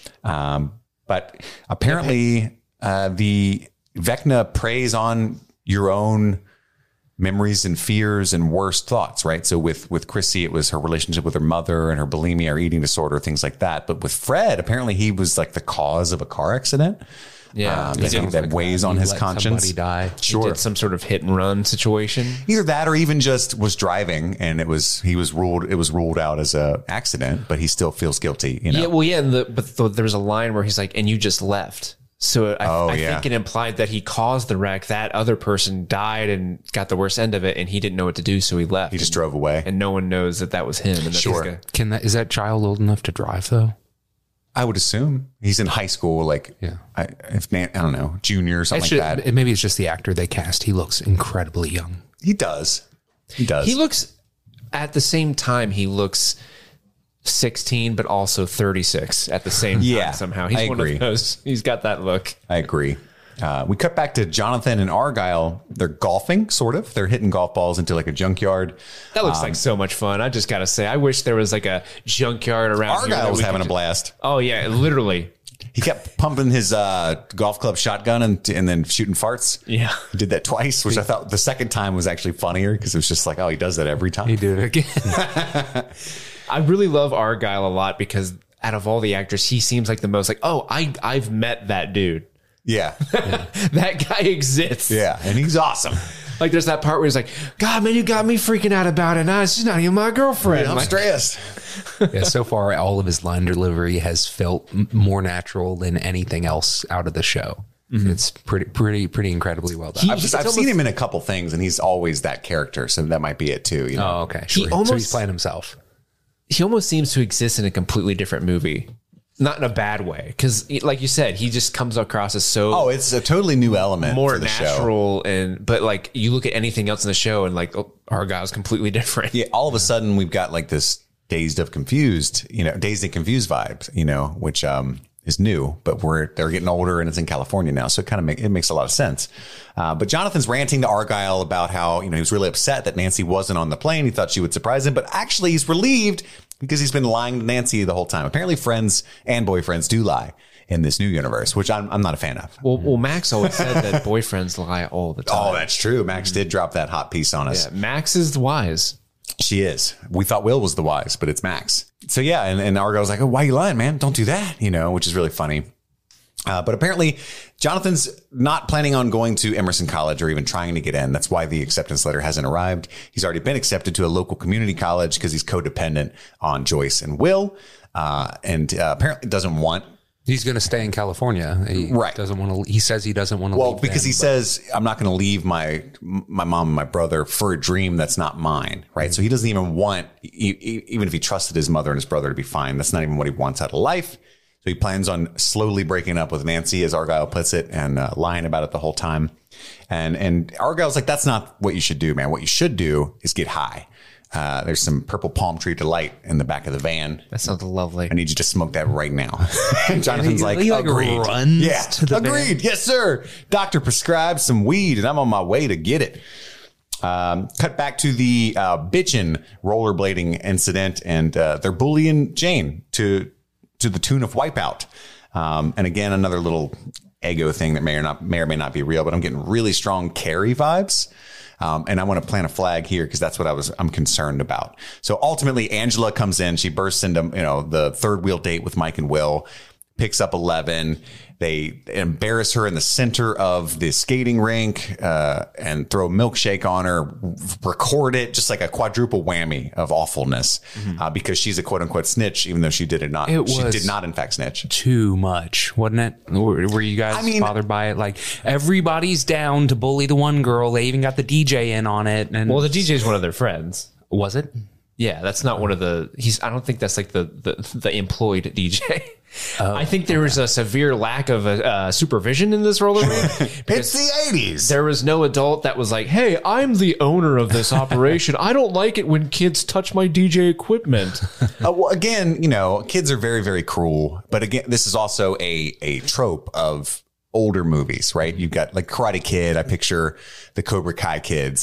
K: But apparently, the Vecna preys on your own memories and fears and worst thoughts, right? So with Chrissy, it was her relationship with her mother and her bulimia or eating disorder, things like that. But with Fred, apparently he was like the cause of a car accident.
M: Yeah,
K: that weighs on his conscience.
L: Somebody die.
K: Sure,
M: he did some sort of hit and run situation.
K: Either that, or even just was driving and it was ruled out as a accident, but he still feels guilty.
M: Yeah, well, yeah, but there was a line where he's like, "And you just left." So I think it implied that he caused the wreck. That other person died and got the worst end of it, and he didn't know what to do, so he left.
K: He just drove away,
M: and no one knows that was him. And
K: sure,
L: is that child old enough to drive though?
K: I would assume he's in high school, like I don't know, junior or something like that.
L: Maybe it's just the actor they cast. He looks incredibly young.
K: He does.
M: He looks at the same time. He looks 16, but also 36 at the same time. Somehow he's one of those. He's got that look.
K: I agree. We cut back to Jonathan and Argyle. They're golfing, sort of. They're hitting golf balls into like a junkyard.
M: That looks like so much fun. I just got to say, I wish there was like a junkyard around here.
K: Argyle was having a blast.
M: Oh, yeah, literally.
K: He kept pumping his golf club shotgun and then shooting farts.
M: Yeah.
K: He did that twice, which I thought the second time was actually funnier because it was just like, oh, he does that every time.
L: He did it again.
M: I really love Argyle a lot because out of all the actors, he seems like the most like, oh, I've met that dude.
K: Yeah.
M: That guy exists.
K: Yeah. And he's awesome.
M: Like there's that part where he's like, God, man, you got me freaking out about it. Now she's not even my girlfriend.
K: Yeah, I'm stressed.
L: So far, all of his line delivery has felt more natural than anything else out of the show. Mm-hmm. It's pretty incredibly well done.
K: I've seen him in a couple things and he's always that character. So that might be it too. You know?
L: Oh, okay. Sure. So he's playing himself.
M: He almost seems to exist in a completely different movie. Not in a bad way, because like you said, he just comes across as so.
K: Oh, it's a totally new element,
M: more
K: for the
M: natural,
K: show.
M: but like you look at anything else in the show, and like Argyle's completely different.
K: Yeah, all of a sudden we've got like this dazed and confused vibes, which is new, but they're getting older and it's in California now, so it makes a lot of sense. But Jonathan's ranting to Argyle about how he was really upset that Nancy wasn't on the plane. He thought she would surprise him, but actually he's relieved because he's been lying to Nancy the whole time. Apparently friends and boyfriends do lie in this new universe, which I'm not a fan of.
M: Well, Max always said that boyfriends lie all the time.
K: Oh, that's true. Max did drop that hot piece on us.
M: Yeah, Max is wise.
K: She is. We thought Will was the wise, but it's Max. So yeah, and Argyle's like, oh, why are you lying, man? Don't do that, which is really funny. But apparently Jonathan's not planning on going to Emerson College or even trying to get in. That's why the acceptance letter hasn't arrived. He's already been accepted to a local community college because he's codependent on Joyce and Will, and apparently doesn't want.
L: He's going to stay in California. He doesn't want to. He says he doesn't want to.
K: Well,
L: leave
K: because
L: them,
K: he says I'm not going to leave my mom and my brother for a dream that's not mine, right? Mm-hmm. So he doesn't even want, even if he trusted his mother and his brother to be fine, that's not even what he wants out of life. So he plans on slowly breaking up with Nancy, as Argyle puts it, and lying about it the whole time. And Argyle's like, that's not what you should do, man. What you should do is get high. There's some Purple Palm Tree Delight in the back of the van.
M: That sounds lovely.
K: I need you to smoke that right now. And Jonathan's like, agreed.
L: Runs to the
K: agreed. Van. Yes, sir. Doctor prescribed some weed and I'm on my way to get it. Cut back to the bitchin' rollerblading incident, and they're bullying Jane to the tune of Wipeout. And again, another little ego thing that may or may not be real, but I'm getting really strong Carrie vibes. And I want to plant a flag here because that's what I'm concerned about. So ultimately, Angela comes in. She bursts into, the third wheel date with Mike and Will, picks up 11. They embarrass her in the center of the skating rink, and throw a milkshake on her, record it, just like a quadruple whammy of awfulness, because she's a quote unquote snitch, even though she did not in fact snitch.
L: Too much, wasn't it? Were you guys bothered by it? Like, everybody's down to bully the one girl. They even got the DJ in on it. And
M: well, the DJ is one of their friends.
L: Was it?
M: Yeah, that's not one of the. I don't think that's like the employed DJ. I think there was a severe lack of supervision in this roller rink.
K: It's the 80s.
M: There was no adult that was like, hey, I'm the owner of this operation. I don't like it when kids touch my DJ equipment.
K: Well, again, kids are very, very cruel. But again, this is also a trope of older movies, right? You've got like Karate Kid. I picture the Cobra Kai kids.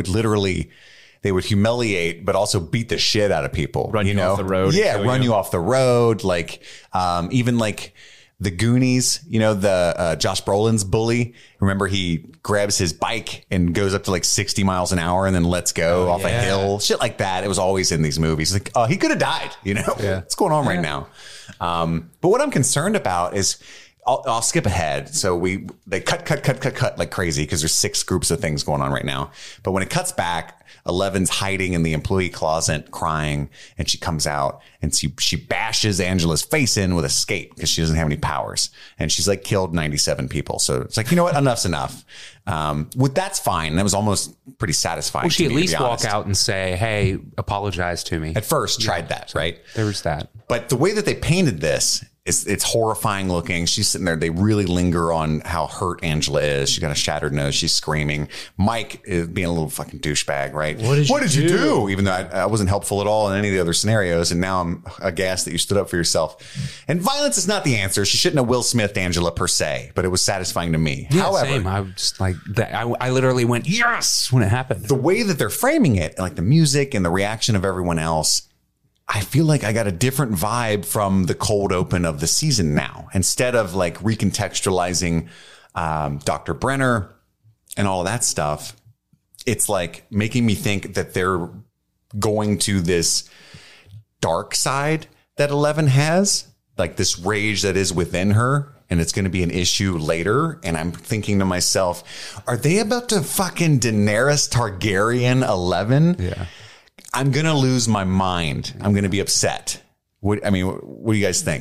K: They would humiliate, but also beat the shit out of people.
M: Run you off the road.
K: Yeah, run you off the road. Like, even like the Goonies, the Josh Brolin's bully. Remember, he grabs his bike and goes up to like 60 miles an hour and then lets go off a hill. Shit like that. It was always in these movies. Like, he could have died, What's going on right now? But what I'm concerned about is, I'll skip ahead. So they cut like crazy because there's 6 groups of things going on right now. But when it cuts back, 11's hiding in the employee closet crying, and she comes out and she bashes Angela's face in with a skate because she doesn't have any powers. And she's like killed 97 people. So it's like, you know what? Enough's enough. That's fine. That was almost pretty satisfying.
L: Well, she at least walk out and say, hey, apologize to me.
K: At first tried that, right?
L: There was that.
K: But the way that they painted this, it's horrifying looking. She's sitting there. They really linger on how hurt Angela is. She's got a shattered nose. She's screaming. Mike is being a little fucking douchebag, right? What did you do? Even though I wasn't helpful at all in any of the other scenarios. And now I'm aghast that you stood up for yourself. And violence is not the answer. She shouldn't have Will Smithed Angela per se, but it was satisfying to me.
L: Yeah,
K: however,
L: same. I was just like that. I literally went, yes, when it happened.
K: The way that they're framing it, like the music and the reaction of everyone else, I feel like I got a different vibe from the cold open of the season now. Instead of like recontextualizing Dr. Brenner and all of that stuff, it's like making me think that they're going to this dark side that 11 has, like this rage that is within her. And it's going to be an issue later. And I'm thinking to myself, are they about to fucking Daenerys Targaryen 11?
L: Yeah.
K: I'm going to lose my mind. I'm going to be upset. What do you guys think?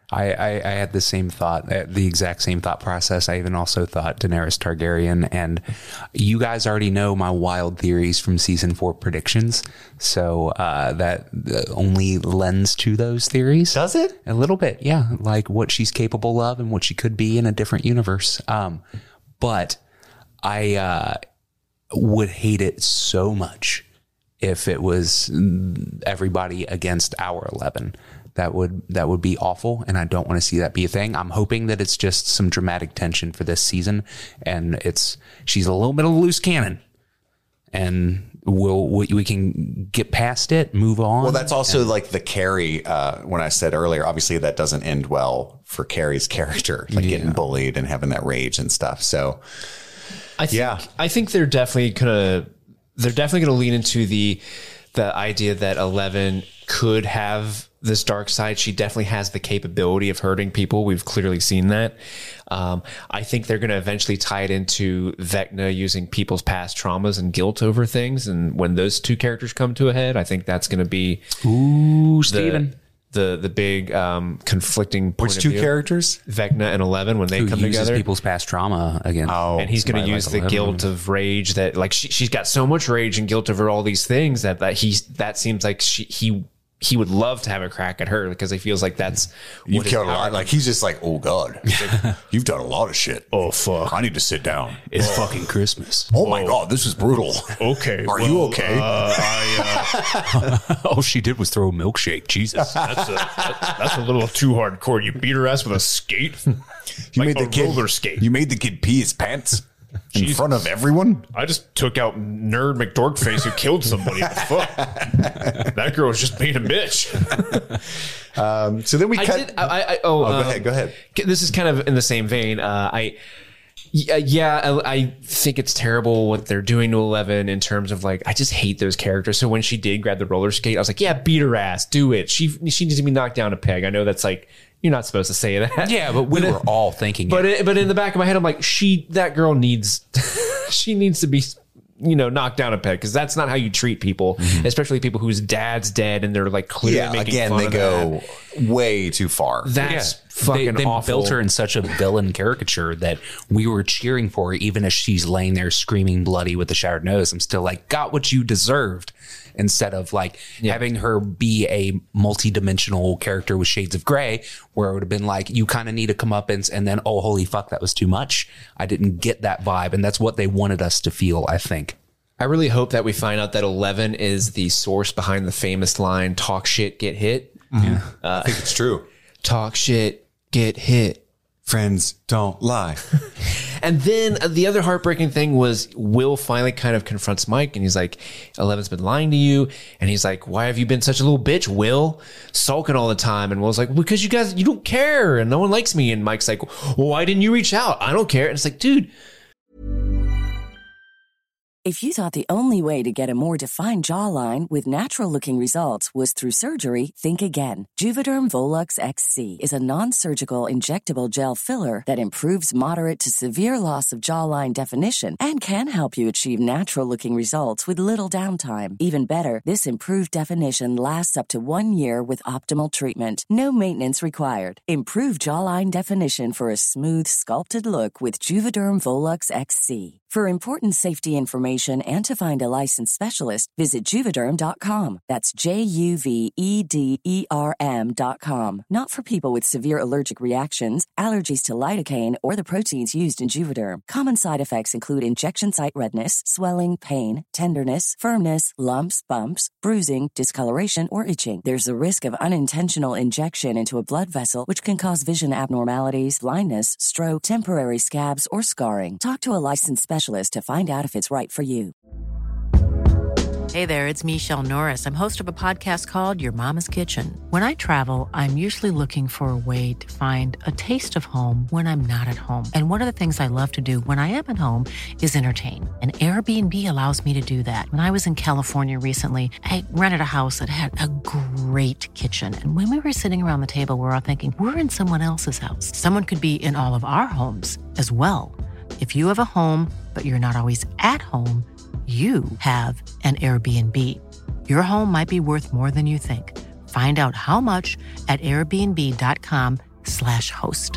L: I had the same thought, the exact same thought process. I even also thought Daenerys Targaryen, and you guys already know my wild theories from season 4 predictions. So that only lends to those theories.
K: Does it?
L: A little bit, yeah. Like what she's capable of and what she could be in a different universe. But I would hate it so much if it was everybody against our 11. That would be awful, and I don't want to see that be a thing. I'm hoping that it's just some dramatic tension for this season, and she's a little bit of a loose cannon, and we can get past it, move on.
K: Well, that's also like the Carrie. When I said earlier, obviously that doesn't end well for Carrie's character, like getting bullied and having that rage and stuff. So,
M: I think they're definitely gonna lean into the idea that 11 could have this dark side. She definitely has the capability of hurting people. We've clearly seen that. I think they're going to eventually tie it into Vecna using people's past traumas and guilt over things. And when those two characters come to a head, I think that's going to be
L: Steven.
M: The big conflicting point.
K: Which two characters?
M: Vecna and 11 when they come
L: uses
M: together.
L: People's past trauma again.
M: And he's going to use the guilt of rage that, like, she's got so much rage and guilt over all these things that seems like he would love to have a crack at her because he feels like that's
K: you've killed a lot. Like he's just like, oh God, you've done a lot of shit.
M: Oh fuck,
K: I need to sit down.
L: It's fucking Christmas.
K: Oh my God, this is brutal.
M: Okay,
K: are you okay?
L: All she did was throw a milkshake. Jesus,
M: that's a little too hardcore. You beat her ass with a skate.
K: You made the kid roller skate. You made the kid pee his pants. In front of everyone?
M: I just took out nerd McDorkface who killed somebody in the foot. That girl was just being a bitch.
K: So then we cut. Go ahead.
M: This is kind of in the same vein. I think it's terrible what they're doing to 11 in terms of like, I just hate those characters. So when she did grab the roller skate, I was like, yeah, beat her ass, do it. She needs to be knocked down a peg. I know that's like, you're not supposed to say that.
L: Yeah, but we were all thinking
M: but in the back of my head, I'm like, that girl needs, she needs to be, knocked down a peg because that's not how you treat people, especially people whose dad's dead and they're like clearly making fun of
K: go way too far.
M: That's fucking
L: they
M: awful.
L: Built her in such a villain caricature that we were cheering for her, even as she's laying there screaming bloody with a shattered nose. I'm still like, got what you deserved. Instead of like having her be a multi-dimensional character with shades of gray, where it would have been like, you kind of need to come up and then, oh, holy fuck, that was too much. I didn't get that vibe. And that's what they wanted us to feel, I think.
M: I really hope that we find out that 11 is the source behind the famous line, talk shit, get hit.
K: Mm-hmm. I think it's true.
M: Talk shit, get hit.
K: Friends don't lie.
M: And then the other heartbreaking thing was Will finally kind of confronts Mike and he's like, 11's been lying to you. And he's like, why have you been such a little bitch, Will? Sulking all the time. And Will's like, because you don't care and no one likes me. And Mike's like, well, why didn't you reach out? I don't care. And it's like, dude.
N: If you thought the only way to get a more defined jawline with natural-looking results was through surgery, think again. Juvederm Volux XC is a non-surgical injectable gel filler that improves moderate to severe loss of jawline definition and can help you achieve natural-looking results with little downtime. Even better, this improved definition lasts up to 1 year with optimal treatment. No maintenance required. Improve jawline definition for a smooth, sculpted look with Juvederm Volux XC. For important safety information and to find a licensed specialist, visit Juvederm.com. That's Juvederm.com. Not for people with severe allergic reactions, allergies to lidocaine, or the proteins used in Juvederm. Common side effects include injection site redness, swelling, pain, tenderness, firmness, lumps, bumps, bruising, discoloration, or itching. There's a risk of unintentional injection into a blood vessel, which can cause vision abnormalities, blindness, stroke, temporary scabs, or scarring. Talk to a licensed specialist to find out if it's right for you.
O: Hey there, it's Michelle Norris. I'm host of a podcast called Your Mama's Kitchen. When I travel, I'm usually looking for a way to find a taste of home when I'm not at home. And one of the things I love to do when I am at home is entertain. And Airbnb allows me to do that. When I was in California recently, I rented a house that had a great kitchen. And when we were sitting around the table, we were all thinking, we're in someone else's house. Someone could be in all of our homes as well. If you have a home, but you're not always at home, you have an Airbnb. Your home might be worth more than you think. Find out how much at airbnb.com Will.com/host.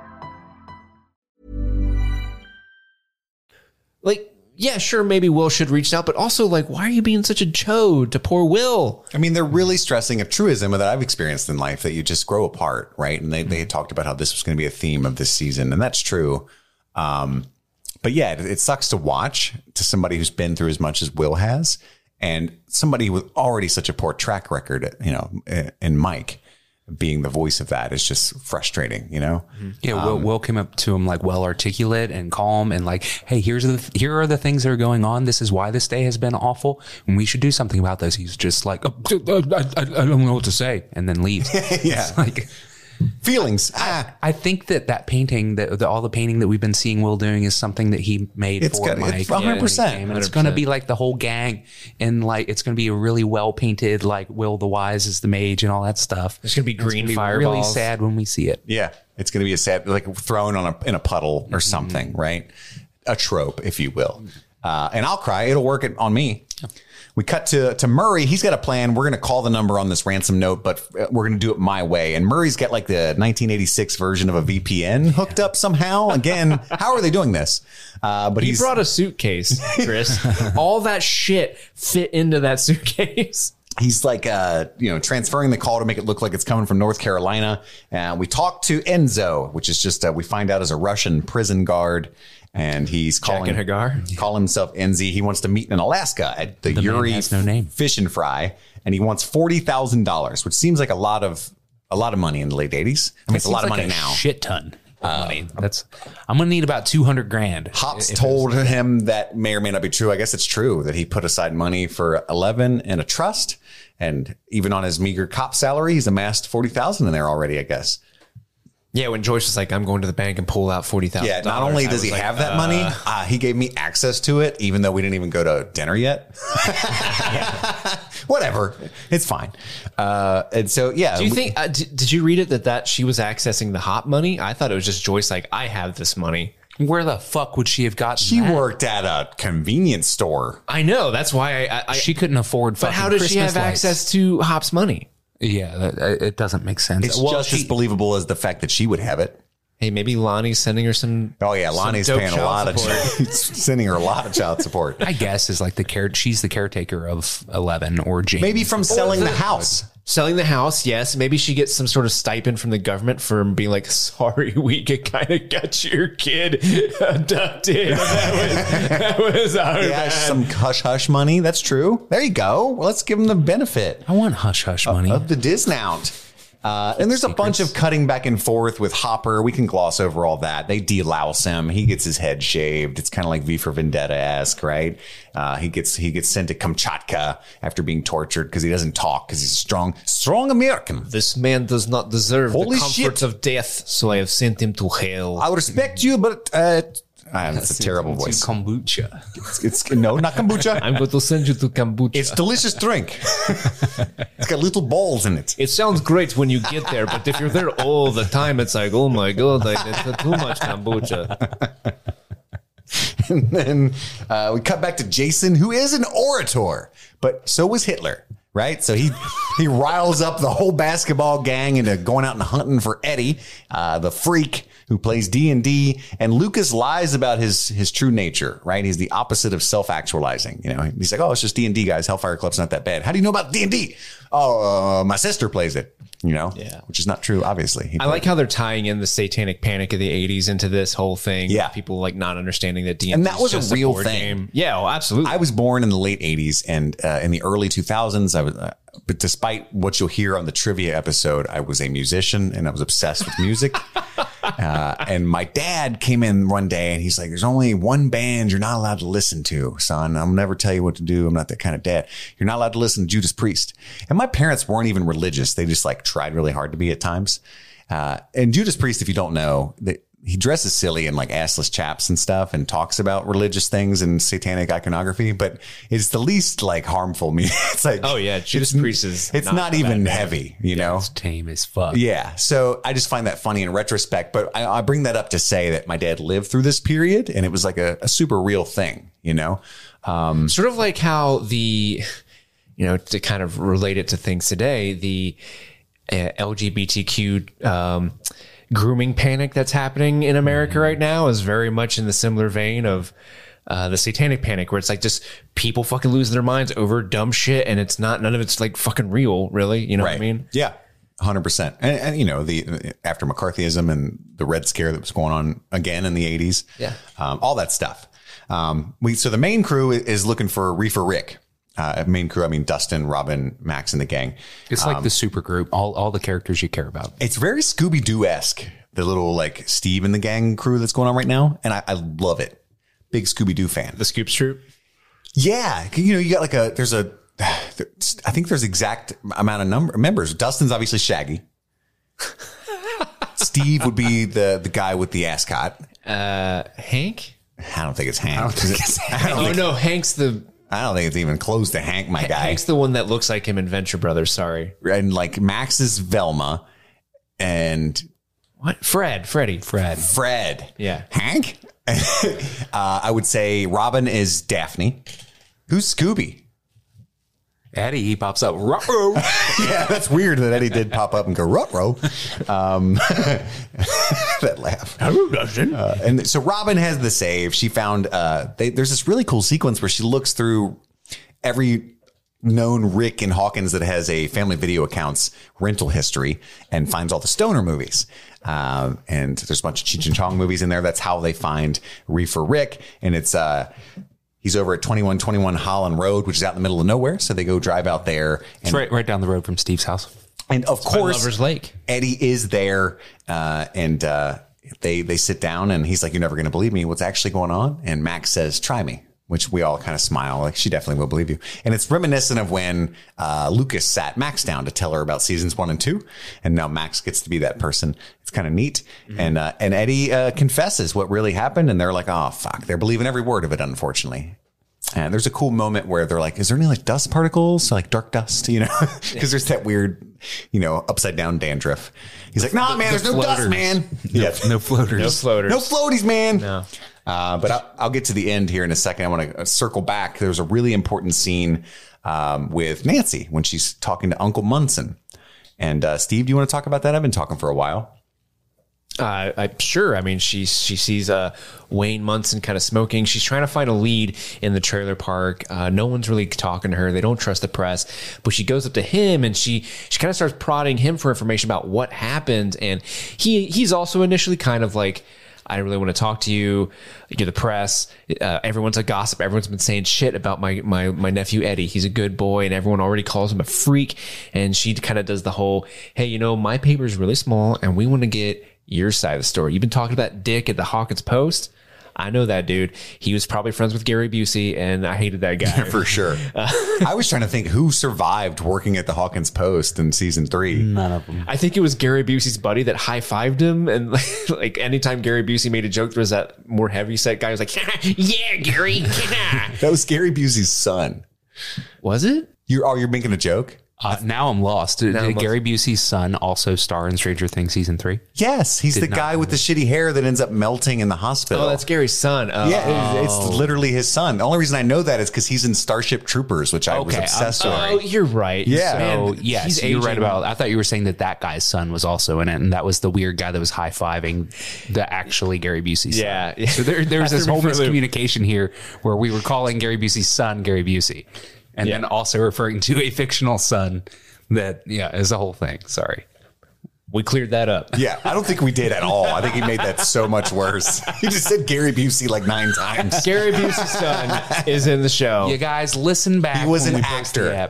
M: Like, yeah, sure, maybe Will should reach out, but also, like, why are you being such a chode to poor Will?
K: I mean, they're really stressing a truism that I've experienced in life, that you just grow apart, right? And they talked about how this was going to be a theme of this season, and that's true. But yeah, it sucks to watch to somebody who's been through as much as Will has, and somebody with already such a poor track record, you know, in Mike. Being the voice of that is just frustrating, you know?
L: Yeah, Will came up to him like well articulate and calm and like, hey, here are the things that are going on. This is why this day has been awful, and we should do something about this. He's just like, I don't know what to say, and then leaves.
K: Yeah,
L: it's like
K: feelings.
L: I think that painting, all the painting that we've been seeing Will doing is something that he made for Mike.
K: It's 100%.
L: And it's going to be like the whole gang, and like it's going to be a really well painted, like Will the Wise is the mage and all that stuff.
M: There's going to be green fireballs.
L: Really sad when we see it.
K: Yeah, it's going to be a sad, like thrown in a puddle or something, right? A trope, if you will. And I'll cry. It'll work on me. Yeah. We cut to Murray. He's got a plan. We're going to call the number on this ransom note, but we're going to do it my way. And Murray's got like the 1986 version of a VPN hooked up somehow. Again, how are they doing this? But
M: he brought a suitcase, Chris. All that shit fit into that suitcase.
K: He's like, transferring the call to make it look like it's coming from North Carolina. And we talk to Enzo, which is just, we find out is a Russian prison guard. And he's call himself Enzi. He wants to meet in Alaska at the Yuri Fish and Fry, and he wants $40,000, which seems like a lot of money in the late 80s. I mean, it's a lot of money now.
L: Shit ton of money. I'm gonna need about $200,000.
K: Hops told him that may or may not be true. I guess it's true that he put aside money for 11 in a trust, and even on his meager cop salary, he's amassed $40,000 in there already, I guess.
M: Yeah, when Joyce was like, I'm going to the bank and pull out $40,000.
K: Yeah, not only does he have that money, he gave me access to it, even though we didn't even go to dinner yet. Whatever. It's fine. And so, yeah.
M: Do you think, did you read it that she was accessing the hot money? I thought it was just Joyce like, I have this money.
L: Where the fuck would she have gotten
K: She worked at a convenience store.
M: I know. That's why
L: she couldn't afford fucking
M: But how does
L: Christmas
M: she have
L: lights.
M: access to Hop's money?
L: Yeah, it doesn't make sense.
K: It's just as believable as the fact that she would have it.
M: Hey, maybe Lonnie's sending her some.
K: Oh yeah, Lonnie's paying a lot of sending her a lot of child support.
L: I guess is like she's the caretaker of 11 or James.
K: Maybe from selling the house.
M: Selling the house, yes. Maybe she gets some sort of stipend from the government for being like, sorry, we kind of got your kid abducted. That was our bad.
K: Some hush-hush money. That's true. There you go. Well, let's give them the benefit.
L: I want hush-hush money.
K: Of the discount. And there's a bunch of cutting back and forth with Hopper. We can gloss over all that. They delouse him. He gets his head shaved. It's kind of like V for Vendetta-esque, right? He gets sent to Kamchatka after being tortured because he doesn't talk because he's a strong American.
M: This man does not deserve the comforts of death, so I have sent him to hell.
K: I respect you, but that's a terrible voice.
L: Kombucha.
K: It's no, not kombucha.
M: I'm going to send you to kombucha.
K: It's delicious drink. It's got little balls in it.
M: It sounds great when you get there, but if you're there all the time, it's like, oh my god, it's too much kombucha.
K: And then we cut back to Jason, who is an orator, but so was Hitler. Right. So he riles up the whole basketball gang into going out and hunting for Eddie, the freak who plays D&D. And Lucas lies about his true nature. Right. He's the opposite of self-actualizing. You know, he's like, oh, it's just D&D, guys. Hellfire Club's not that bad. How do you know about D&D? Oh, my sister plays it. You know, which is not true, obviously.
M: I like how they're tying in the satanic panic of the 80s into this whole thing.
K: Yeah.
M: People like not understanding that D&D
K: and that was
M: just
K: a real
M: board
K: thing.
M: Game. Yeah, well, absolutely.
K: I was born in the late 80s and in the early 2000s, I was, but despite what you'll hear on the trivia episode, I was a musician and I was obsessed with music. And my dad came in one day and he's like, there's only one band you're not allowed to listen to, son. I'll never tell you what to do. I'm not that kind of dad. You're not allowed to listen to Judas Priest. And my parents weren't even religious. They just like tried really hard to be at times. And Judas Priest, if you don't know, he dresses silly in like assless chaps and stuff and talks about religious things and satanic iconography, but it's the least like harmful. It's like,
M: oh yeah, Judas Priest is
K: it's not even heavy, you know,
L: it's tame as fuck.
K: Yeah. So I just find that funny in retrospect, but I bring that up to say that my dad lived through this period and it was like a super real thing, you know,
M: sort of like how to kind of relate it to things today, the LGBTQ, grooming panic that's happening in America right now is very much in the similar vein of the satanic panic, where it's like just people fucking losing their minds over dumb shit, and none of it's like fucking real, really. You know what I mean?
K: Yeah. 100%. And you know, after McCarthyism and the Red Scare that was going on again in the 80s.
M: Yeah.
K: All that stuff. So the main crew is looking for Reefer Rick. Main crew, I mean, Dustin, Robin, Max, and the gang.
L: It's like the super group, all the characters you care about.
K: It's very Scooby-Doo-esque, the little like Steve and the gang crew that's going on right now. And I love it. Big Scooby-Doo fan.
M: The Scoops Troop?
K: Yeah. You know, you got like I think there's exact amount of members. Dustin's obviously Shaggy. Steve would be the guy with the ascot.
M: Hank?
K: I don't think it's Hank.
M: No, Hank's the...
K: I don't think it's even close to Hank, my guy.
M: Hank's the one that looks like him in Venture Brothers, sorry.
K: And like Max is Velma. And...
M: What? Freddie.
K: Fred.
M: Yeah.
K: Hank? I would say Robin is Daphne. Who's Scooby?
L: Eddie, he pops up. Ruh-roh.
K: Yeah, that's weird that Eddie did pop up and go ruh-roh. That laugh.
L: Hello, Dustin.
K: And so Robin has the save. She found there's this really cool sequence where she looks through every known Rick and Hawkins that has a family video accounts rental history and finds all the Stoner movies. And there's a bunch of Cheech and Chong movies in there. That's how they find Reefer Rick. And it's he's over at 2121 Holland Road, which is out in the middle of nowhere. So they go drive out there.
L: It's right down the road from Steve's house.
K: And of course,
M: Lover's Lake.
K: Eddie is there. And they sit down and he's like, "You're never going to believe me. What's actually going on?" And Max says, "Try me." Which we all kind of smile, like she definitely will believe you. And it's reminiscent of when Lucas sat Max down to tell her about seasons 1 and 2. And now Max gets to be that person. It's kind of neat. Mm-hmm. And Eddie confesses what really happened. And they're like, "Oh, fuck." They're believing every word of it, unfortunately. And there's a cool moment where they're like, "Is there any like dust particles? Like dark dust, you know?" Because there's that weird, you know, upside down dandruff. He's like, "Nah, man, there's no dust, man."
L: No floaters.
M: No floaters.
K: No floaties, man.
M: No.
K: But I'll get to the end here in a second. I want to circle back. There's a really important scene with Nancy when she's talking to Uncle Munson. And Steve, do you want to talk about that? I've been talking for a while.
M: Sure. I mean, she sees Wayne Munson kind of smoking. She's trying to find a lead in the trailer park. No one's really talking to her. They don't trust the press. But she goes up to him and she kind of starts prodding him for information about what happened. And he's also initially kind of like, "I really want to talk to you. You're the press. Everyone's a gossip. Everyone's been saying shit about my nephew, Eddie. He's a good boy. And everyone already calls him a freak." And she kind of does the whole, "Hey, you know, my paper is really small and we want to get your side of the story. You've been talking about Dick at the Hawkins Post. I know that dude. He was probably friends with Gary Busey, and I hated that guy."
K: For sure. I was trying to think who survived working at the Hawkins Post in season 3.
L: None of them.
M: I think it was Gary Busey's buddy that high-fived him, and like anytime Gary Busey made a joke, there was that more heavy-set guy who was like, "Yeah, Gary."
K: That was Gary Busey's son.
M: Was it?
K: You're making a joke?
L: Now I'm lost. Did Gary Busey's son also star in Stranger Things season 3?
K: Yes, he's the guy with the shitty hair that ends up melting in the hospital.
M: Oh, that's Gary's son.
K: Yeah, it's literally his son. The only reason I know that is because he's in Starship Troopers, which I was obsessed with.
M: Oh, you're right.
K: Yeah.
L: So, yes, you're right about. I thought you were saying that guy's son was also in it, and that was the weird guy that was high-fiving the actually Gary Busey's son.
M: Yeah.
L: So there was this whole miscommunication here where we were calling Gary Busey's son Gary Busey. And then also referring to a fictional son that, is a whole thing. Sorry.
M: We cleared that up.
K: Yeah, I don't think we did at all. I think he made that so much worse. He just said Gary Busey like 9 times.
M: Gary Busey's son is in the show.
L: You guys listen back.
K: He was an actor.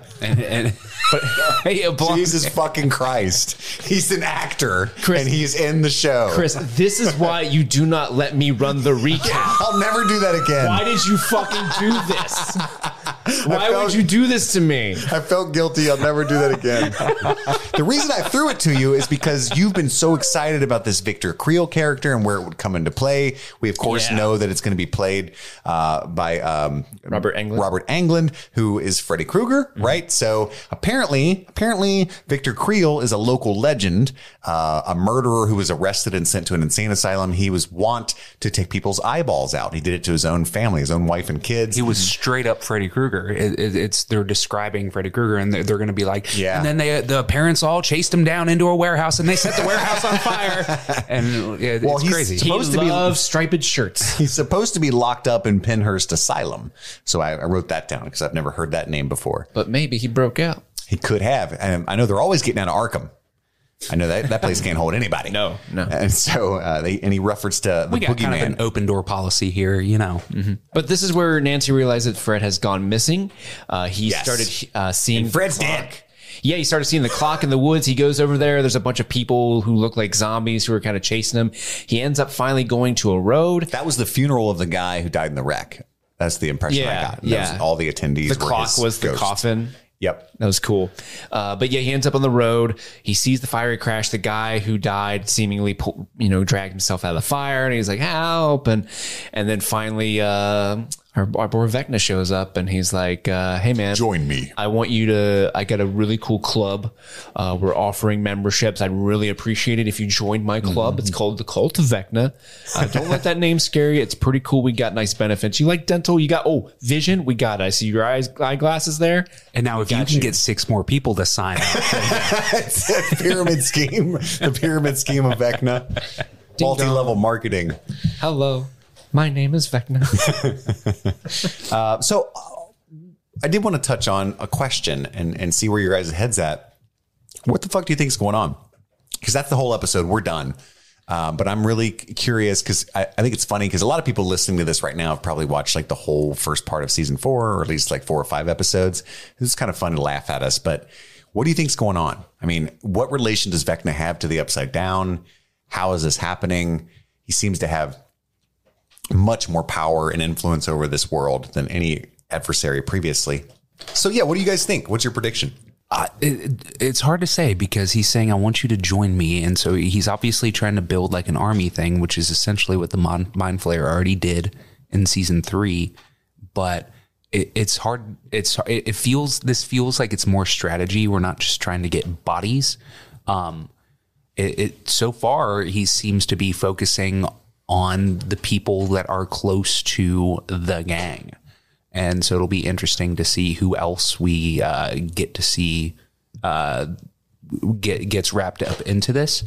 K: Jesus fucking Christ. He's an actor, Chris, and he's in the show.
M: Chris, this is why you do not let me run the recap.
K: I'll never do that again.
M: Why did you fucking do this? Why would you do this to me?
K: I felt guilty. I'll never do that again. The reason I threw it to you is because you've been so excited about this Victor Creel character and where it would come into play. We, of course, know that it's going to be played by
M: Robert
K: Englund, who is Freddy Krueger, right? So apparently, Victor Creel is a local legend, a murderer who was arrested and sent to an insane asylum. He was wont to take people's eyeballs out. He did it to his own family, his own wife and kids.
L: He was straight up Freddy Krueger. Krueger. They're describing Freddy Krueger, and they're going to be like,
K: yeah.
L: And then the parents all chased him down into a warehouse, and they set the warehouse on fire. And it's crazy.
M: He loves striped shirts.
K: He's supposed to be locked up in Penhurst Asylum. So I wrote that down because I've never heard that name before.
M: But maybe he broke out.
K: He could have. And I know they're always getting out of Arkham. I know that place can't hold anybody.
M: No.
K: And so he referenced the
L: we got
K: boogeyman.
L: kind of an open door policy here, you know.
M: Mm-hmm. But this is where Nancy realized that Fred has gone missing. He started seeing
K: and Fred's dead.
M: Yeah, he started seeing the clock in the woods. He goes over there. There's a bunch of people who look like zombies who are kind of chasing him. He ends up finally going to a road.
K: That was the funeral of the guy who died in the wreck. That's the impression I got.
M: Yeah.
K: All the attendees.
M: The clock was the coffin.
K: Yep.
M: That was cool. But yeah, he ends up on the road. He sees the fiery crash. The guy who died seemingly, dragged himself out of the fire, and he's like, help. And then finally, our boy Vecna shows up, and he's like, hey man,
K: join me.
M: I got a really cool club. We're offering memberships. I'd really appreciate it if you joined my club. It's called the Cult of Vecna. Don't let that name scare you. It's pretty cool. We got nice benefits. You like dental? You got, vision? We got it. I see your eyeglasses there.
L: And now if you can get 6 more people to sign up.
K: It's a pyramid scheme. The pyramid scheme of Vecna. Multi-level marketing.
M: Hello. My name is Vecna.
K: So I did want to touch on a question and see where your guys' head's at. What the fuck do you think is going on? Because that's the whole episode. We're done. But I'm really curious because I think it's funny because a lot of people listening to this right now have probably watched like the whole first part of season 4, or at least like 4 or 5 episodes. It's kind of fun to laugh at us. But what do you think's going on? I mean, what relation does Vecna have to the Upside Down? How is this happening? He seems to have much more power and influence over this world than any adversary previously. So yeah, what do you guys think? What's your prediction?
L: It's hard to say because he's saying, I want you to join me. And so he's obviously trying to build like an army thing, which is essentially what the Mind Flayer already did in season 3. But it's hard. This feels like it's more strategy. We're not just trying to get bodies. So far, he seems to be focusing on the people that are close to the gang. And so it'll be interesting to see who else we get to see gets wrapped up into this.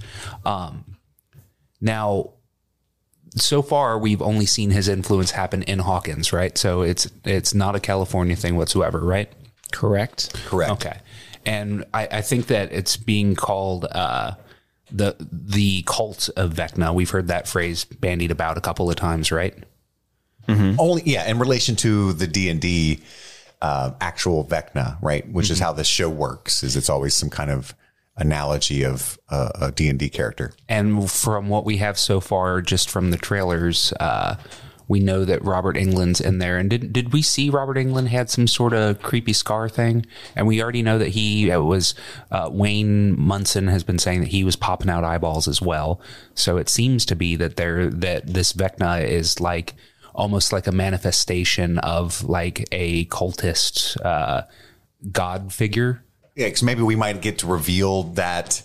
L: Now, so far, we've only seen his influence happen in Hawkins, right? So it's not a California thing whatsoever, right?
M: Correct.
L: Okay. And I think that it's being called the cult of Vecna. We've heard that phrase bandied about a couple of times, right?
K: Mm-hmm. Only, in relation to the D&D actual Vecna, right? Which is how this show works, is it's always some kind of analogy of a D&D character.
L: And from what we have so far, just from the trailers, we know that Robert Englund's in there. And did we see Robert Englund had some sort of creepy scar thing? And we already know that he was, Wayne Munson has been saying that he was popping out eyeballs as well. So it seems to be that this Vecna is like almost like a manifestation of like a cultist god figure.
K: Yeah, because maybe we might get to reveal that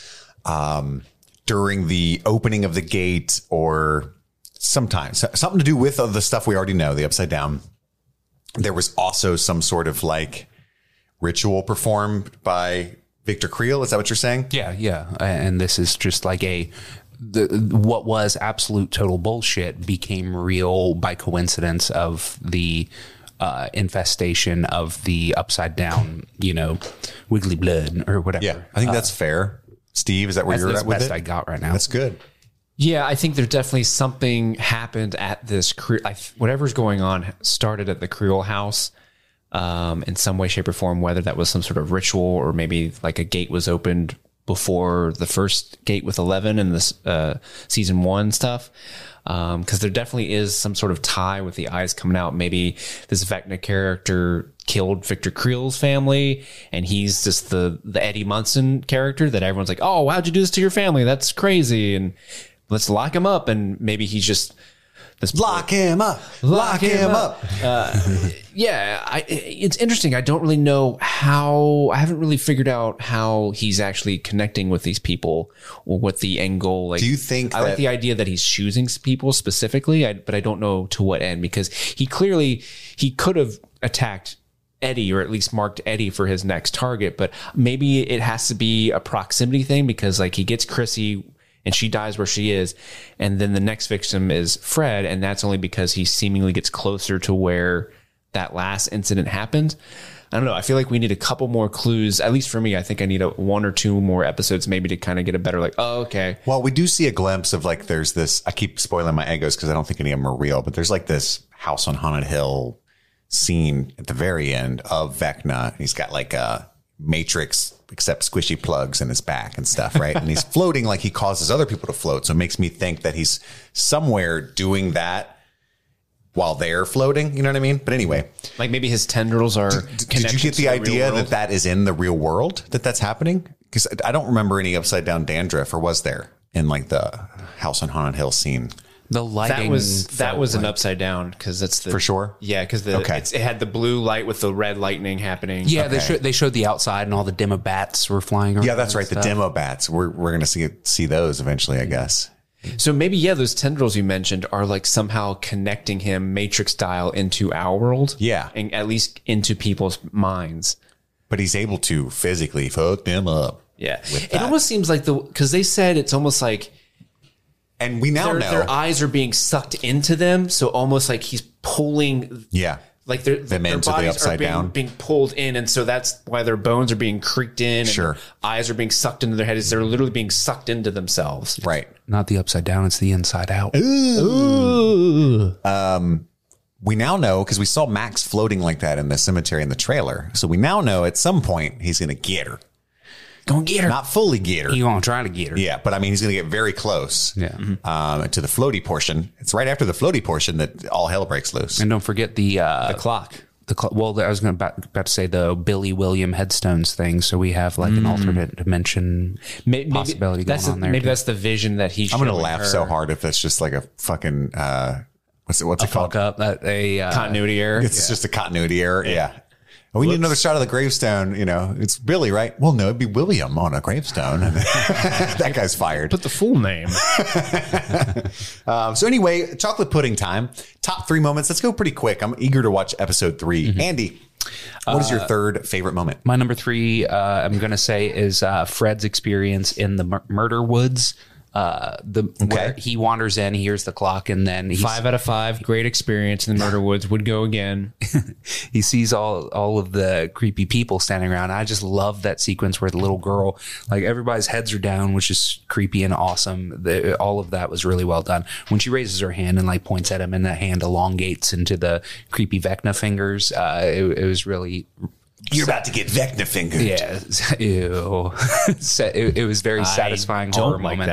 K: during the opening of the gate, or sometimes something to do with the stuff we already know, the Upside Down. There was also some sort of like ritual performed by Victor Creel. Is that what you're saying?
L: Yeah. And this is just like what was absolute total bullshit became real by coincidence of the infestation of the Upside Down, wiggly blood or whatever.
K: Yeah, I think that's fair. Steve, is that where you're at with it?
L: That's the best I got right now.
K: That's good.
M: Yeah, I think there definitely something happened at this. Whatever's going on started at the Creel house in some way, shape, or form, whether that was some sort of ritual or maybe like a gate was opened before the first gate with 11 and this season 1 stuff. Because there definitely is some sort of tie with the eyes coming out. Maybe this Vecna character killed Victor Creel's family, and he's just the Eddie Munson character that everyone's like, oh, how'd you do this to your family? That's crazy. And let's lock him up. And maybe he's just
K: lock him up.
M: It's interesting. I don't really know I haven't really figured out how he's actually connecting with these people or what the end goal. Like,
K: do you think
M: I like the idea that he's choosing people specifically, but I don't know to what end, because he could have attacked Eddie, or at least marked Eddie for his next target. But maybe it has to be a proximity thing, because like he gets Chrissy and she dies where she is, and then the next victim is Fred, and that's only because he seemingly gets closer to where that last incident happened. I don't know. I feel like we need a couple more clues. At least for me, I think I need one or two more episodes maybe to kind of get a better, like, oh, okay.
K: Well, we do see a glimpse of like, there's this, I keep spoiling my egos because I don't think any of them are real, but there's like this House on Haunted Hill scene at the very end of Vecna. He's got like a Matrix, except squishy plugs in his back and stuff, right? And he's floating like he causes other people to float. So it makes me think that he's somewhere doing that while they're floating. You know what I mean? But anyway,
M: like maybe his tendrils are.
K: Did you get the idea that that is in the real world, that's happening? Because I don't remember any upside down dandruff, or was there in like the House on Haunted Hill scene?
L: The lighting
M: that was an upside down, because that's the
K: for sure.
M: Yeah, because it had the blue light with the red lightning happening.
L: Yeah, they showed the outside and all the demo bats were flying around.
K: Yeah, that's right. The demo bats. We're gonna see those eventually, I guess.
M: So maybe those tendrils you mentioned are like somehow connecting him Matrix style into our world.
K: Yeah,
M: and at least into people's minds.
K: But he's able to physically fuck them up.
M: Yeah, it almost seems like because they said it's almost like.
K: And we now know
M: their eyes are being sucked into them, so almost like he's pulling.
K: Yeah,
M: like their
K: into
M: bodies
K: the upside down,
M: being pulled in, and so that's why their bones are being creaked in.
K: Sure,
M: and eyes are being sucked into their heads. They're literally being sucked into themselves.
K: Right,
L: not the upside down; it's the inside out.
K: Ooh. We now know, because we saw Max floating like that in the cemetery in the trailer. So we now know at some point he's going to get her.
L: Gonna get her.
K: Not fully get her.
L: He gonna try to get her.
K: Yeah, but I mean, he's gonna get very close.
L: Yeah.
K: To the floaty portion. It's right after the floaty portion that all hell breaks loose.
L: And don't forget the
M: clock.
L: Well, I was about to say the Billy William headstones thing. So we have like an alternate dimension possibility going on there.
M: Maybe that's the vision that he's.
K: I'm gonna laugh so hard if that's just like a fucking what's it called?
L: Fuck up
M: continuity error.
K: It's just a continuity error. Yeah. We need another shot of the gravestone. You know, it's Billy, right? Well, no, it'd be William on a gravestone. And that guy's fired.
M: Put the full name.
K: So anyway, chocolate pudding time. Top 3 moments. Let's go pretty quick. I'm eager to watch episode 3. Mm-hmm. Andy, what is your third favorite moment?
L: My number 3, I'm going to say, is Fred's experience in the murder woods. Where he wanders in, he hears the clock, and then he's
M: 5 out of 5. Great experience in the murder woods. Would go again.
L: He sees all of the creepy people standing around. I just love that sequence where the little girl, like everybody's heads are down, which is creepy and awesome. All of that was really well done. When she raises her hand and like points at him, and that hand elongates into the creepy Vecna fingers, it was really.
K: You're about to get Vecna fingered.
L: Yeah. Ew. It was very satisfying horror moment.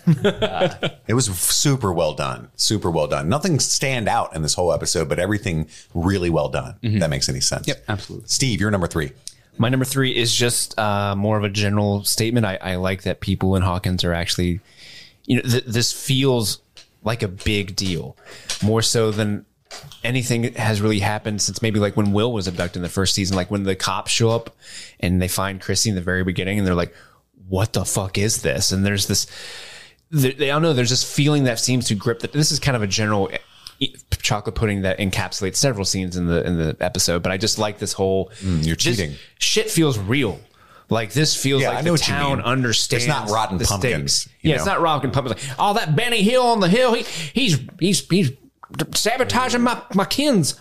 K: That. It was super well done. Super well done. Nothing stand out in this whole episode, but everything really well done. Mm-hmm. If that makes any sense.
L: Yep, absolutely.
K: Steve, you're number 3.
M: My number 3 is just more of a general statement. I like that people in Hawkins are actually, this feels like a big deal, more so than anything has really happened since maybe like when Will was abducted in the first season, like when the cops show up and they find Chrissy in the very beginning and they're like, what the fuck is this? And there's this, they don't know, there's this feeling that seems to grip that this is kind of a general chocolate pudding that encapsulates several scenes in the episode. But I just like this whole,
K: you're cheating.
M: Shit feels real. Like this feels like the town understands.
K: It's not rotten pumpkins.
M: It's not rotten pumpkins. Like, oh, that Benny Hill on the hill, he's sabotaging my pumpkins.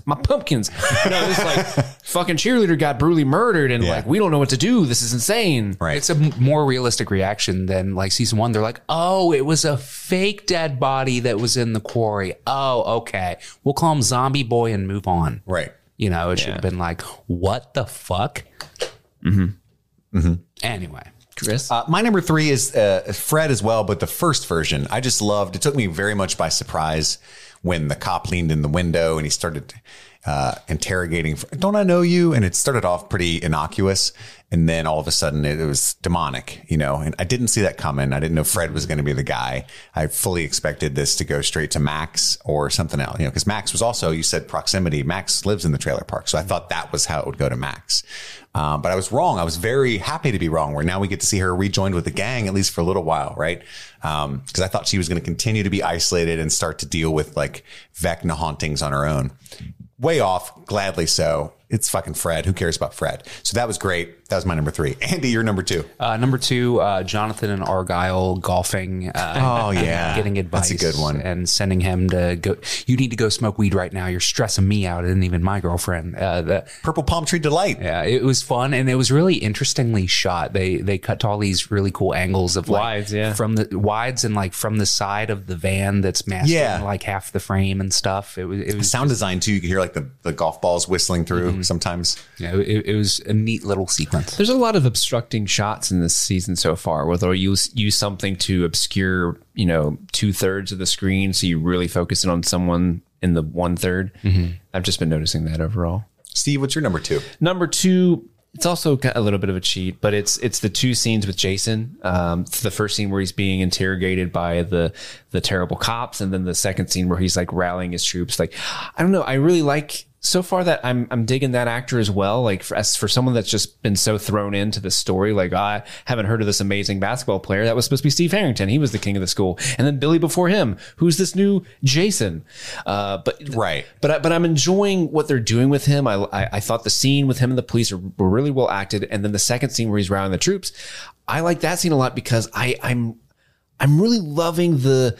M: It's like fucking cheerleader got brutally murdered, and like we don't know what to do. This is insane.
K: Right.
L: It's a more realistic reaction than like season 1. They're like, oh, it was a fake dead body that was in the quarry. Oh, okay. We'll call him Zombie Boy and move on.
K: Right.
L: It should have been like, what the fuck?
K: Mm-hmm. Mm-hmm.
L: Anyway.
M: Chris?
K: My number 3 is Fred as well, but the first version. I just loved. It took me very much by surprise when the cop leaned in the window and he started interrogating, don't I know you? And it started off pretty innocuous. And then all of a sudden it was demonic, and I didn't see that coming. I didn't know Fred was going to be the guy. I fully expected this to go straight to Max or something else, because Max was also, you said proximity. Max lives in the trailer park. So I thought that was how it would go to Max. But I was wrong. I was very happy to be wrong, where now we get to see her rejoined with the gang, at least for a little while. Right. Cause I thought she was going to continue to be isolated and start to deal with like Vecna hauntings on her own. Way off, gladly so. it's fucking Fred. Who cares about Fred? So that was great. That was my number 3. Andy, you're number 2.
L: Number 2, Jonathan and Argyle golfing. Getting advice.
K: That's a good one.
L: And sending him to go. You need to go smoke weed right now. You're stressing me out. And even my girlfriend. The
K: Purple Palm Tree Delight.
L: Yeah, it was fun, and it was really interestingly shot. They cut to all these really cool angles of
M: wides,
L: from the wides and like from the side of the van that's masking like half the frame and stuff. It was
K: sound design too. You could hear like the golf balls whistling through sometimes.
L: Yeah, it was a neat little sequence.
M: There's a lot of obstructing shots in this season so far, where they'll use something to obscure 2/3 of the screen, so you really focus in on someone in the 1/3. I've just been noticing that overall.
K: Steve, what's your number 2?
M: Number 2, it's also got a little bit of a cheat, but it's the 2 scenes with Jason. It's the first scene where he's being interrogated by the terrible cops, and then the second scene where he's like rallying his troops. Like, I don't know, I really like so far that I'm digging that actor as well. Like for someone that's just been so thrown into the story, like I haven't heard of this amazing basketball player that was supposed to be Steve Harrington. He was the king of the school, and then Billy before him, who's this new Jason. But I'm enjoying what they're doing with him. I thought the scene with him and the police were really well acted, and then the second scene where he's rallying the troops, I like that scene a lot because I'm really loving the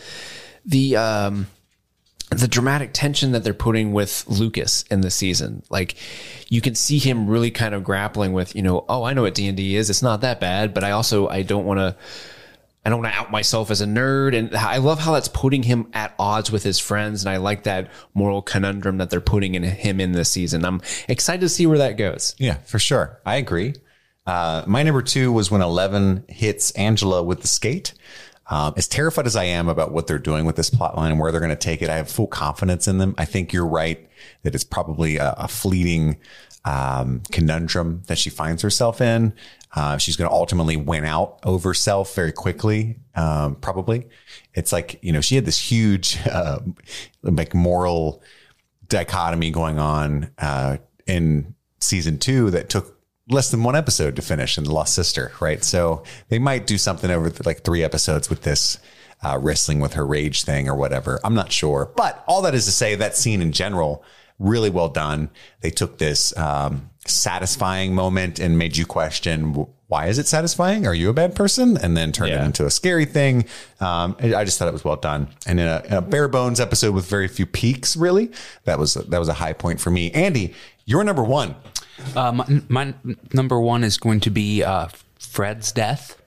M: dramatic tension that they're putting with Lucas in the season. Like, you can see him really kind of grappling with, I know what D&D is. It's not that bad, but I don't want to out myself as a nerd. And I love how that's putting him at odds with his friends. And I like that moral conundrum that they're putting in him in this season. I'm excited to see where that goes.
K: Yeah, for sure. I agree. My number 2 was when Eleven hits Angela with the skate. As terrified as I am about what they're doing with this plot line and where they're going to take it, I have full confidence in them. I think you're right that it's probably a fleeting conundrum that she finds herself in. She's going to ultimately win out over self very quickly, probably. It's like, she had this huge like moral dichotomy going on in season 2 that took less than 1 episode to finish in The Lost Sister, right? So they might do something over like 3 episodes with this wrestling with her rage thing or whatever. I'm not sure. But all that is to say, that scene in general, really well done. They took this satisfying moment and made you question, why is it satisfying? Are you a bad person? And then turned it into a scary thing. I just thought it was well done. And in a bare bones episode with very few peaks, really, that was a high point for me. Andy, you're number 1.
L: My number 1 is going to be Fred's death.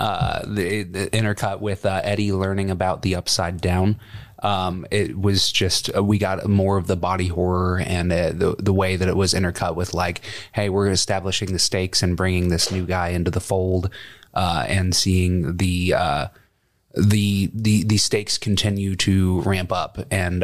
L: The intercut with Eddie learning about the Upside Down. It was just we got more of the body horror and the way that it was intercut with like, hey, we're establishing the stakes and bringing this new guy into the fold, and seeing the stakes continue to ramp up. And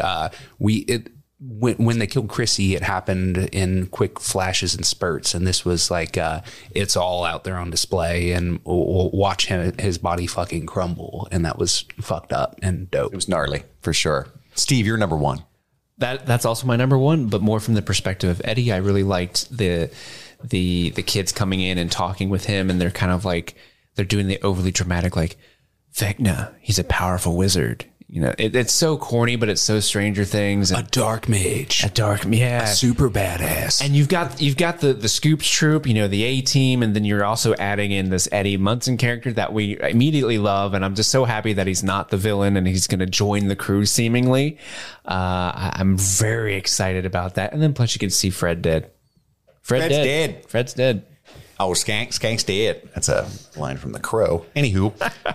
L: when they killed Chrissy, it happened in quick flashes and spurts. And this was like, it's all out there on display, and we'll watch his body fucking crumble. And that was fucked up and dope.
K: It was gnarly for sure. Steve, you're number 1.
M: That's also my number 1, but more from the perspective of Eddie. I really liked the kids coming in and talking with him, and they're kind of like, they're doing the overly dramatic, like, Vecna, he's a powerful wizard. It's so corny, but it's so Stranger Things.
L: A dark mage.
M: A
L: super badass.
M: And you've got the Scoops troop, the A-Team, and then you're also adding in this Eddie Munson character that we immediately love. And I'm just so happy that he's not the villain and he's going to join the crew seemingly. I'm very excited about that. And then plus you can see Fred dead. Fred's dead.
K: Oh, Skank's dead. That's a line from The Crow. Anywho,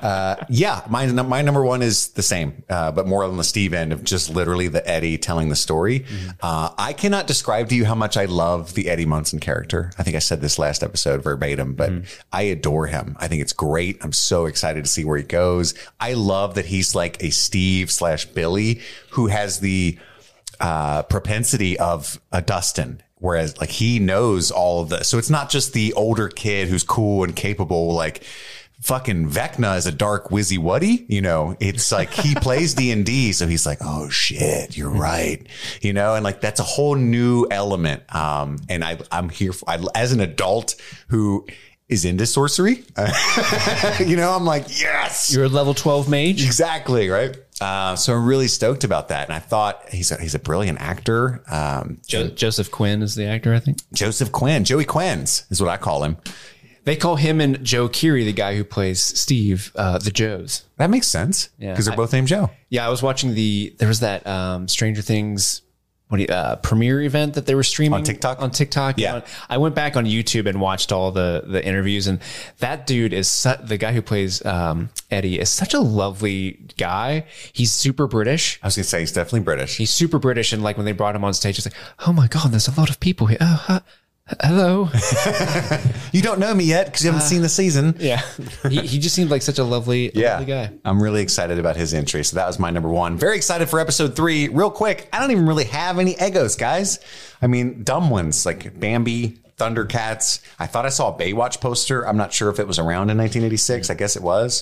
K: my number 1 is the same, but more on the Steve end of just literally the Eddie telling the story. I cannot describe to you how much I love the Eddie Munson character. I think I said this last episode verbatim, but I adore him. I think it's great. I'm so excited to see where he goes. I love that he's like a Steve/Billy who has the propensity of a Dustin. Whereas like he knows all of this. So it's not just the older kid who's cool and capable, like fucking Vecna is a dark Wizzy Wuddy, it's like he plays D&D. So he's like, oh shit, you're right. And like, that's a whole new element. And I'm here as an adult who is into sorcery. I'm like, yes,
M: you're a level 12 mage.
K: Exactly. Right. So I'm really stoked about that. And I thought he's a brilliant actor.
M: Joseph Quinn is the actor, I think.
K: Joseph Quinn. Joey Quins is what I call him.
M: They call him and Joe Keery, the guy who plays Steve, the Joes.
K: That makes sense.
M: Yeah.
K: Because they're both named Joe.
M: Yeah, I was watching there was that Stranger Things premiere event that they were streaming
K: on TikTok.
M: Yeah. I went back on YouTube and watched all the interviews, and that dude is the guy who plays Eddie is such a lovely guy. He's super British.
K: I was going to say, he's definitely British.
M: He's super British. And like when they brought him on stage, it's like, oh my God, there's a lot of people here. Oh, hello.
K: You don't know me yet because you haven't seen the season.
M: Yeah. He just seemed like such a lovely guy.
K: I'm really excited about his entry. So that was my number 1. Very excited for episode 3. Real quick, I don't even really have any Eggos, guys. I mean, dumb ones like Bambi, Thundercats. I thought I saw a Baywatch poster. I'm not sure if it was around in 1986. I guess it was.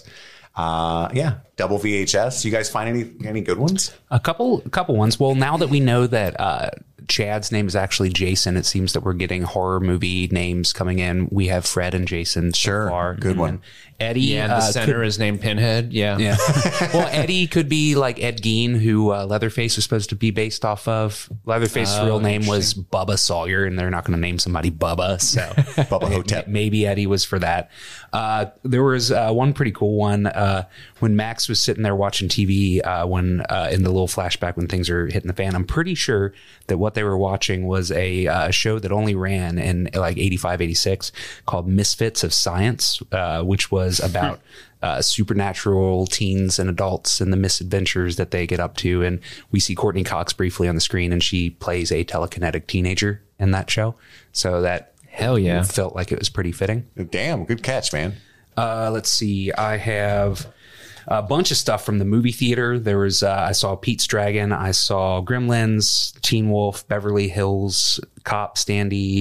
K: Double VHS. You guys find any good ones?
L: A couple ones. Well, now that we know that Chad's name is actually Jason, it seems that we're getting horror movie names coming in. We have Fred and Jason so far.
K: Good one.
L: Eddie.
M: Yeah, the center is named Pinhead. Yeah.
L: Well, Eddie could be like Ed Gein, who Leatherface was supposed to be based off of. Leatherface's real name was Bubba Sawyer, and they're not going to name somebody Bubba. So
K: Bubba Hotep.
L: Maybe Eddie was for that. There was one pretty cool one when Max was sitting there watching TV when in the little flashback when things are hitting the fan. I'm pretty sure that what they were watching was a show that only ran in like 85, 86 called Misfits of Science, which was about supernatural teens and adults and the misadventures that they get up to. And we see Courtney Cox briefly on the screen, and she plays a telekinetic teenager in that show. So that felt like it was pretty fitting.
K: Damn, good catch, man.
L: Let's see. I have a bunch of stuff from the movie theater. There was, I saw Pete's Dragon. I saw Gremlins, Teen Wolf, Beverly Hills Cop, Standy,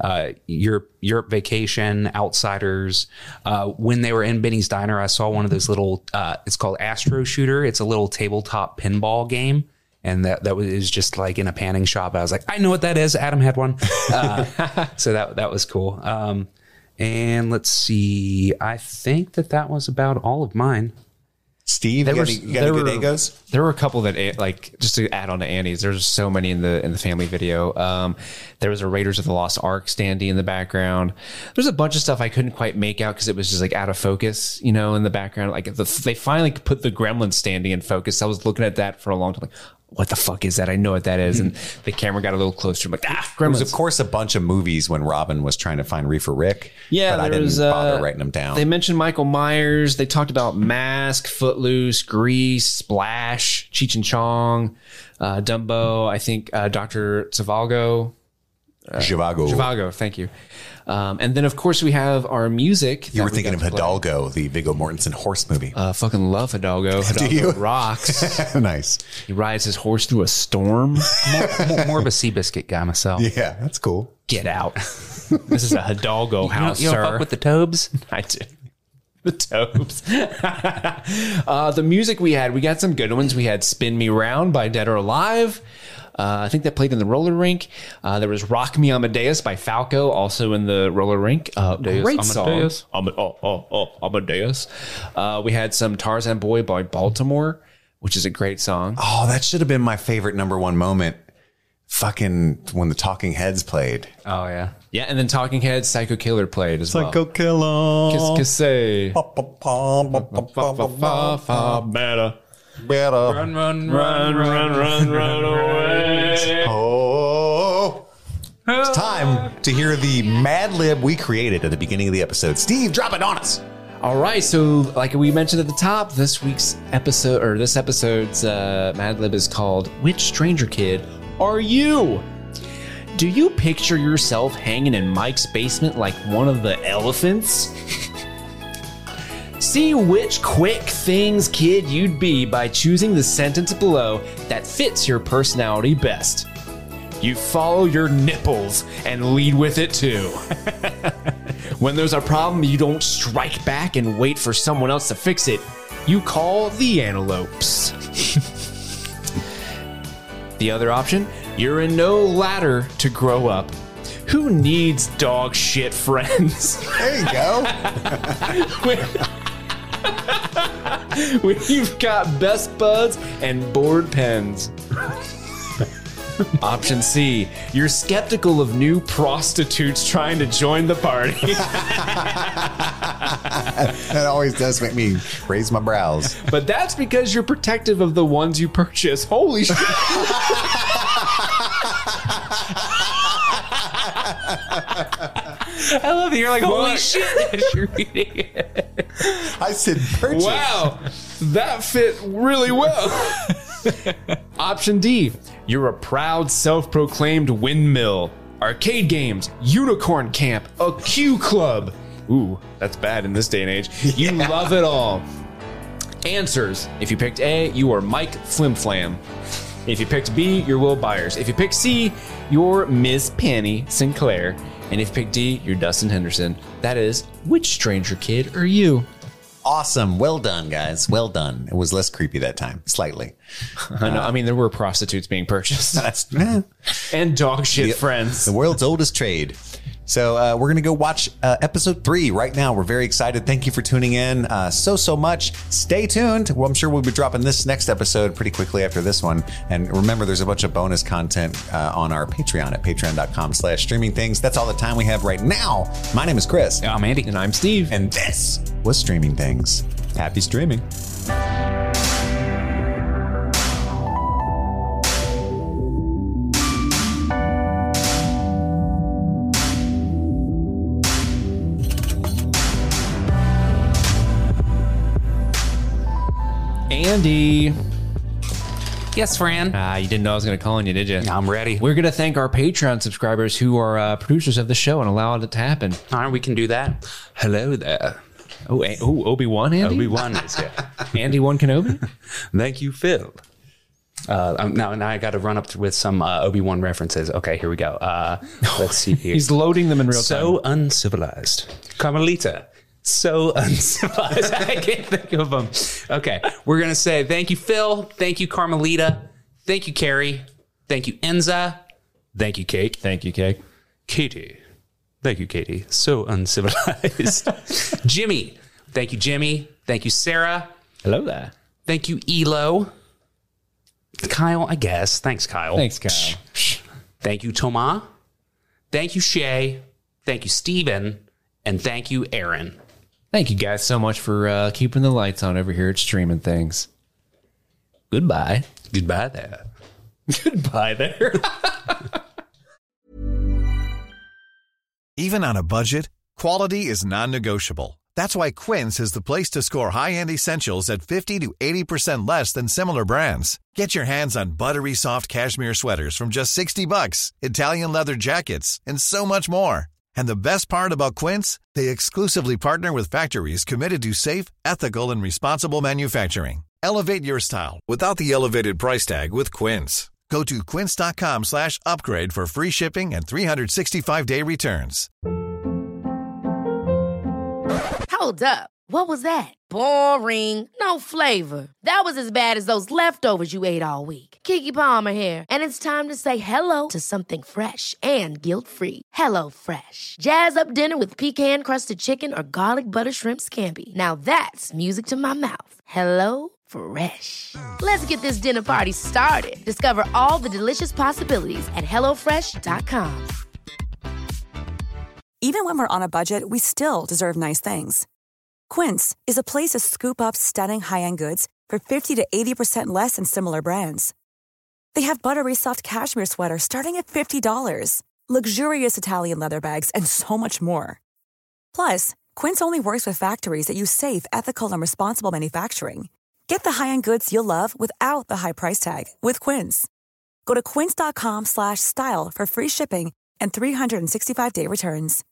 L: Europe Vacation, Outsiders. When they were in Benny's Diner, I saw one of those little, it's called Astro Shooter. It's a little tabletop pinball game. And that was just like in a panning shop. I was like, I know what that is. Adam had one. So that was cool. And let's see. I think that was about all of mine.
K: Steve, you got any good Eggos?
M: There were a couple that, like, just to add on to Annie's, there's so many in the family video. There was a Raiders of the Lost Ark standee in the background. There's a bunch of stuff I couldn't quite make out because it was just like out of focus, in the background. Like they finally put the Gremlins standee in focus. I was looking at that for a long time, like, what the fuck is that? I know what that is. And the camera got a little closer. I'm like, Gremlins.
K: There was, of course, a bunch of movies when Robin was trying to find Reefer Rick.
M: Yeah,
K: but I didn't bother writing them down.
M: They mentioned Michael Myers. They talked about Mask, Footloose, Grease, Splash, Cheech and Chong, Dumbo. I think Dr. Zhivago. Zhivago, thank you. And then, of course, we have our music.
K: You were thinking of Hidalgo, the Viggo Mortensen horse movie.
M: Fucking love Hidalgo.
K: Do you?
M: Rocks.
K: Nice.
M: He rides his horse through a storm.
L: More of a Seabiscuit guy myself.
K: Yeah, that's cool.
M: Get out. This is a Hidalgo house,
L: you don't
M: sir.
L: fuck with the Tobes?
M: I do. The Tobes. The music we got some good ones. We had Spin Me Round by Dead or Alive. I think that played in the roller rink. There was Rock Me Amadeus by Falco, also in the roller rink. Great song. Amadeus. We had some Tarzan Boy by Baltimore, which is a great song.
K: Oh, that should have been my favorite number one moment. Fucking when the Talking Heads played.
L: Oh, yeah.
M: Yeah, and then Talking Heads, Psycho Killer played as well.
K: Psycho Killer.
M: Kiss Better.
K: Run away. Oh. It's time to hear the Mad Lib we created at the beginning of the episode. Steve, drop it on us.
M: All right, so like we mentioned at the top, this episode's Mad Lib is called Which Stranger Kid Are You? Do you picture yourself hanging in Mike's basement like one of the elephants? See which quick things kid you'd be by choosing the sentence below that fits your personality best. You follow your nipples and lead with it too. When there's a problem, you don't strike back and wait for someone else to fix it. You call the antelopes. The other option, you're in no ladder to grow up. Who needs dog shit friends?
K: There you go.
M: We've got Best Buds and board pens. Option C, you're skeptical of new prostitutes trying to join the party.
K: That always does make me raise my brows.
M: But that's because you're protective of the ones you purchase. Holy shit.
L: I love that you're like, holy shit, as you're reading it.
K: I said purchase.
M: Wow, that fit really well. Option D, you're a proud self-proclaimed windmill. Arcade games, unicorn camp, a Q club. Ooh, that's bad in this day and age. You love it all. Answers. If you picked A, you are Mike Flimflam. If you picked B, you're Will Byers. If you picked C, you're Ms. Penny Sinclair. And if you picked D, you're Dustin Henderson. That is, which stranger kid are you?
K: Awesome. Well done, guys. Well done. It was less creepy that time. Slightly.
M: I know. I mean, there were prostitutes being purchased. And dog shit friends.
K: The world's oldest trade. So we're going to go watch episode 3 right now. We're very excited. Thank you for tuning in so much. Stay tuned. Well, I'm sure we'll be dropping this next episode pretty quickly after this one. And remember, there's a bunch of bonus content on our Patreon at patreon.com/streamingthings. That's all the time we have right now. My name is Chris.
L: I'm Andy.
M: And I'm Steve.
K: And this was Streaming Things. Happy streaming.
M: Andy.
L: Yes, Fran.
M: You didn't know I was going to call on you, did you?
L: I'm ready.
M: We're going to thank our Patreon subscribers who are producers of the show and allow it to happen.
L: All right, we can do that. Hello there.
M: Oh, Obi-Wan, Andy?
L: Obi-Wan is here.
M: Andy One Kenobi?
L: Thank you, Phil. Now I got to run up with some Obi-Wan references. Okay, here we go. Let's see here.
M: He's loading them in real time.
L: So uncivilized. Carmelita. So uncivilized. I can't think of them. Okay, we're going to say thank you, Phil. Thank you, Carmelita. Thank you, Carrie. Thank you, Enza. Thank you, Cake.
M: Thank you, Cake.
L: Katie. Thank you, Katie. So uncivilized. Jimmy. Thank you, Jimmy. Thank you, Sarah.
M: Hello there.
L: Thank you, Elo. Kyle, I guess. Thanks, Kyle.
M: Thanks, Kyle.
L: Thank you, Thomas. Thank you, Shay. Thank you, Steven. And thank you, Aaron.
M: Thank you guys so much for keeping the lights on over here at Streaming Things. Goodbye.
L: Goodbye there.
M: Goodbye there.
P: Even on a budget, quality is non-negotiable. That's why Quince is the place to score high-end essentials at 50 to 80% less than similar brands. Get your hands on buttery soft cashmere sweaters from just $60, Italian leather jackets, and so much more. And the best part about Quince, they exclusively partner with factories committed to safe, ethical, and responsible manufacturing. Elevate your style without the elevated price tag with Quince. Go to quince.com/upgrade for free shipping and 365-day returns.
Q: Hold up. What was that? Boring. No flavor. That was as bad as those leftovers you ate all week. Keke Palmer here. And it's time to say hello to something fresh and guilt-free. Hello Fresh. Jazz up dinner with pecan-crusted chicken or garlic butter shrimp scampi. Now that's music to my mouth. Hello Fresh. Let's get this dinner party started. Discover all the delicious possibilities at HelloFresh.com.
R: Even when we're on a budget, we still deserve nice things. Quince is a place to scoop up stunning high-end goods for 50 to 80% less than similar brands. They have buttery soft cashmere sweaters starting at $50, luxurious Italian leather bags, and so much more. Plus, Quince only works with factories that use safe, ethical, and responsible manufacturing. Get the high-end goods you'll love without the high price tag with Quince. Go to quince.com/style for free shipping and 365-day returns.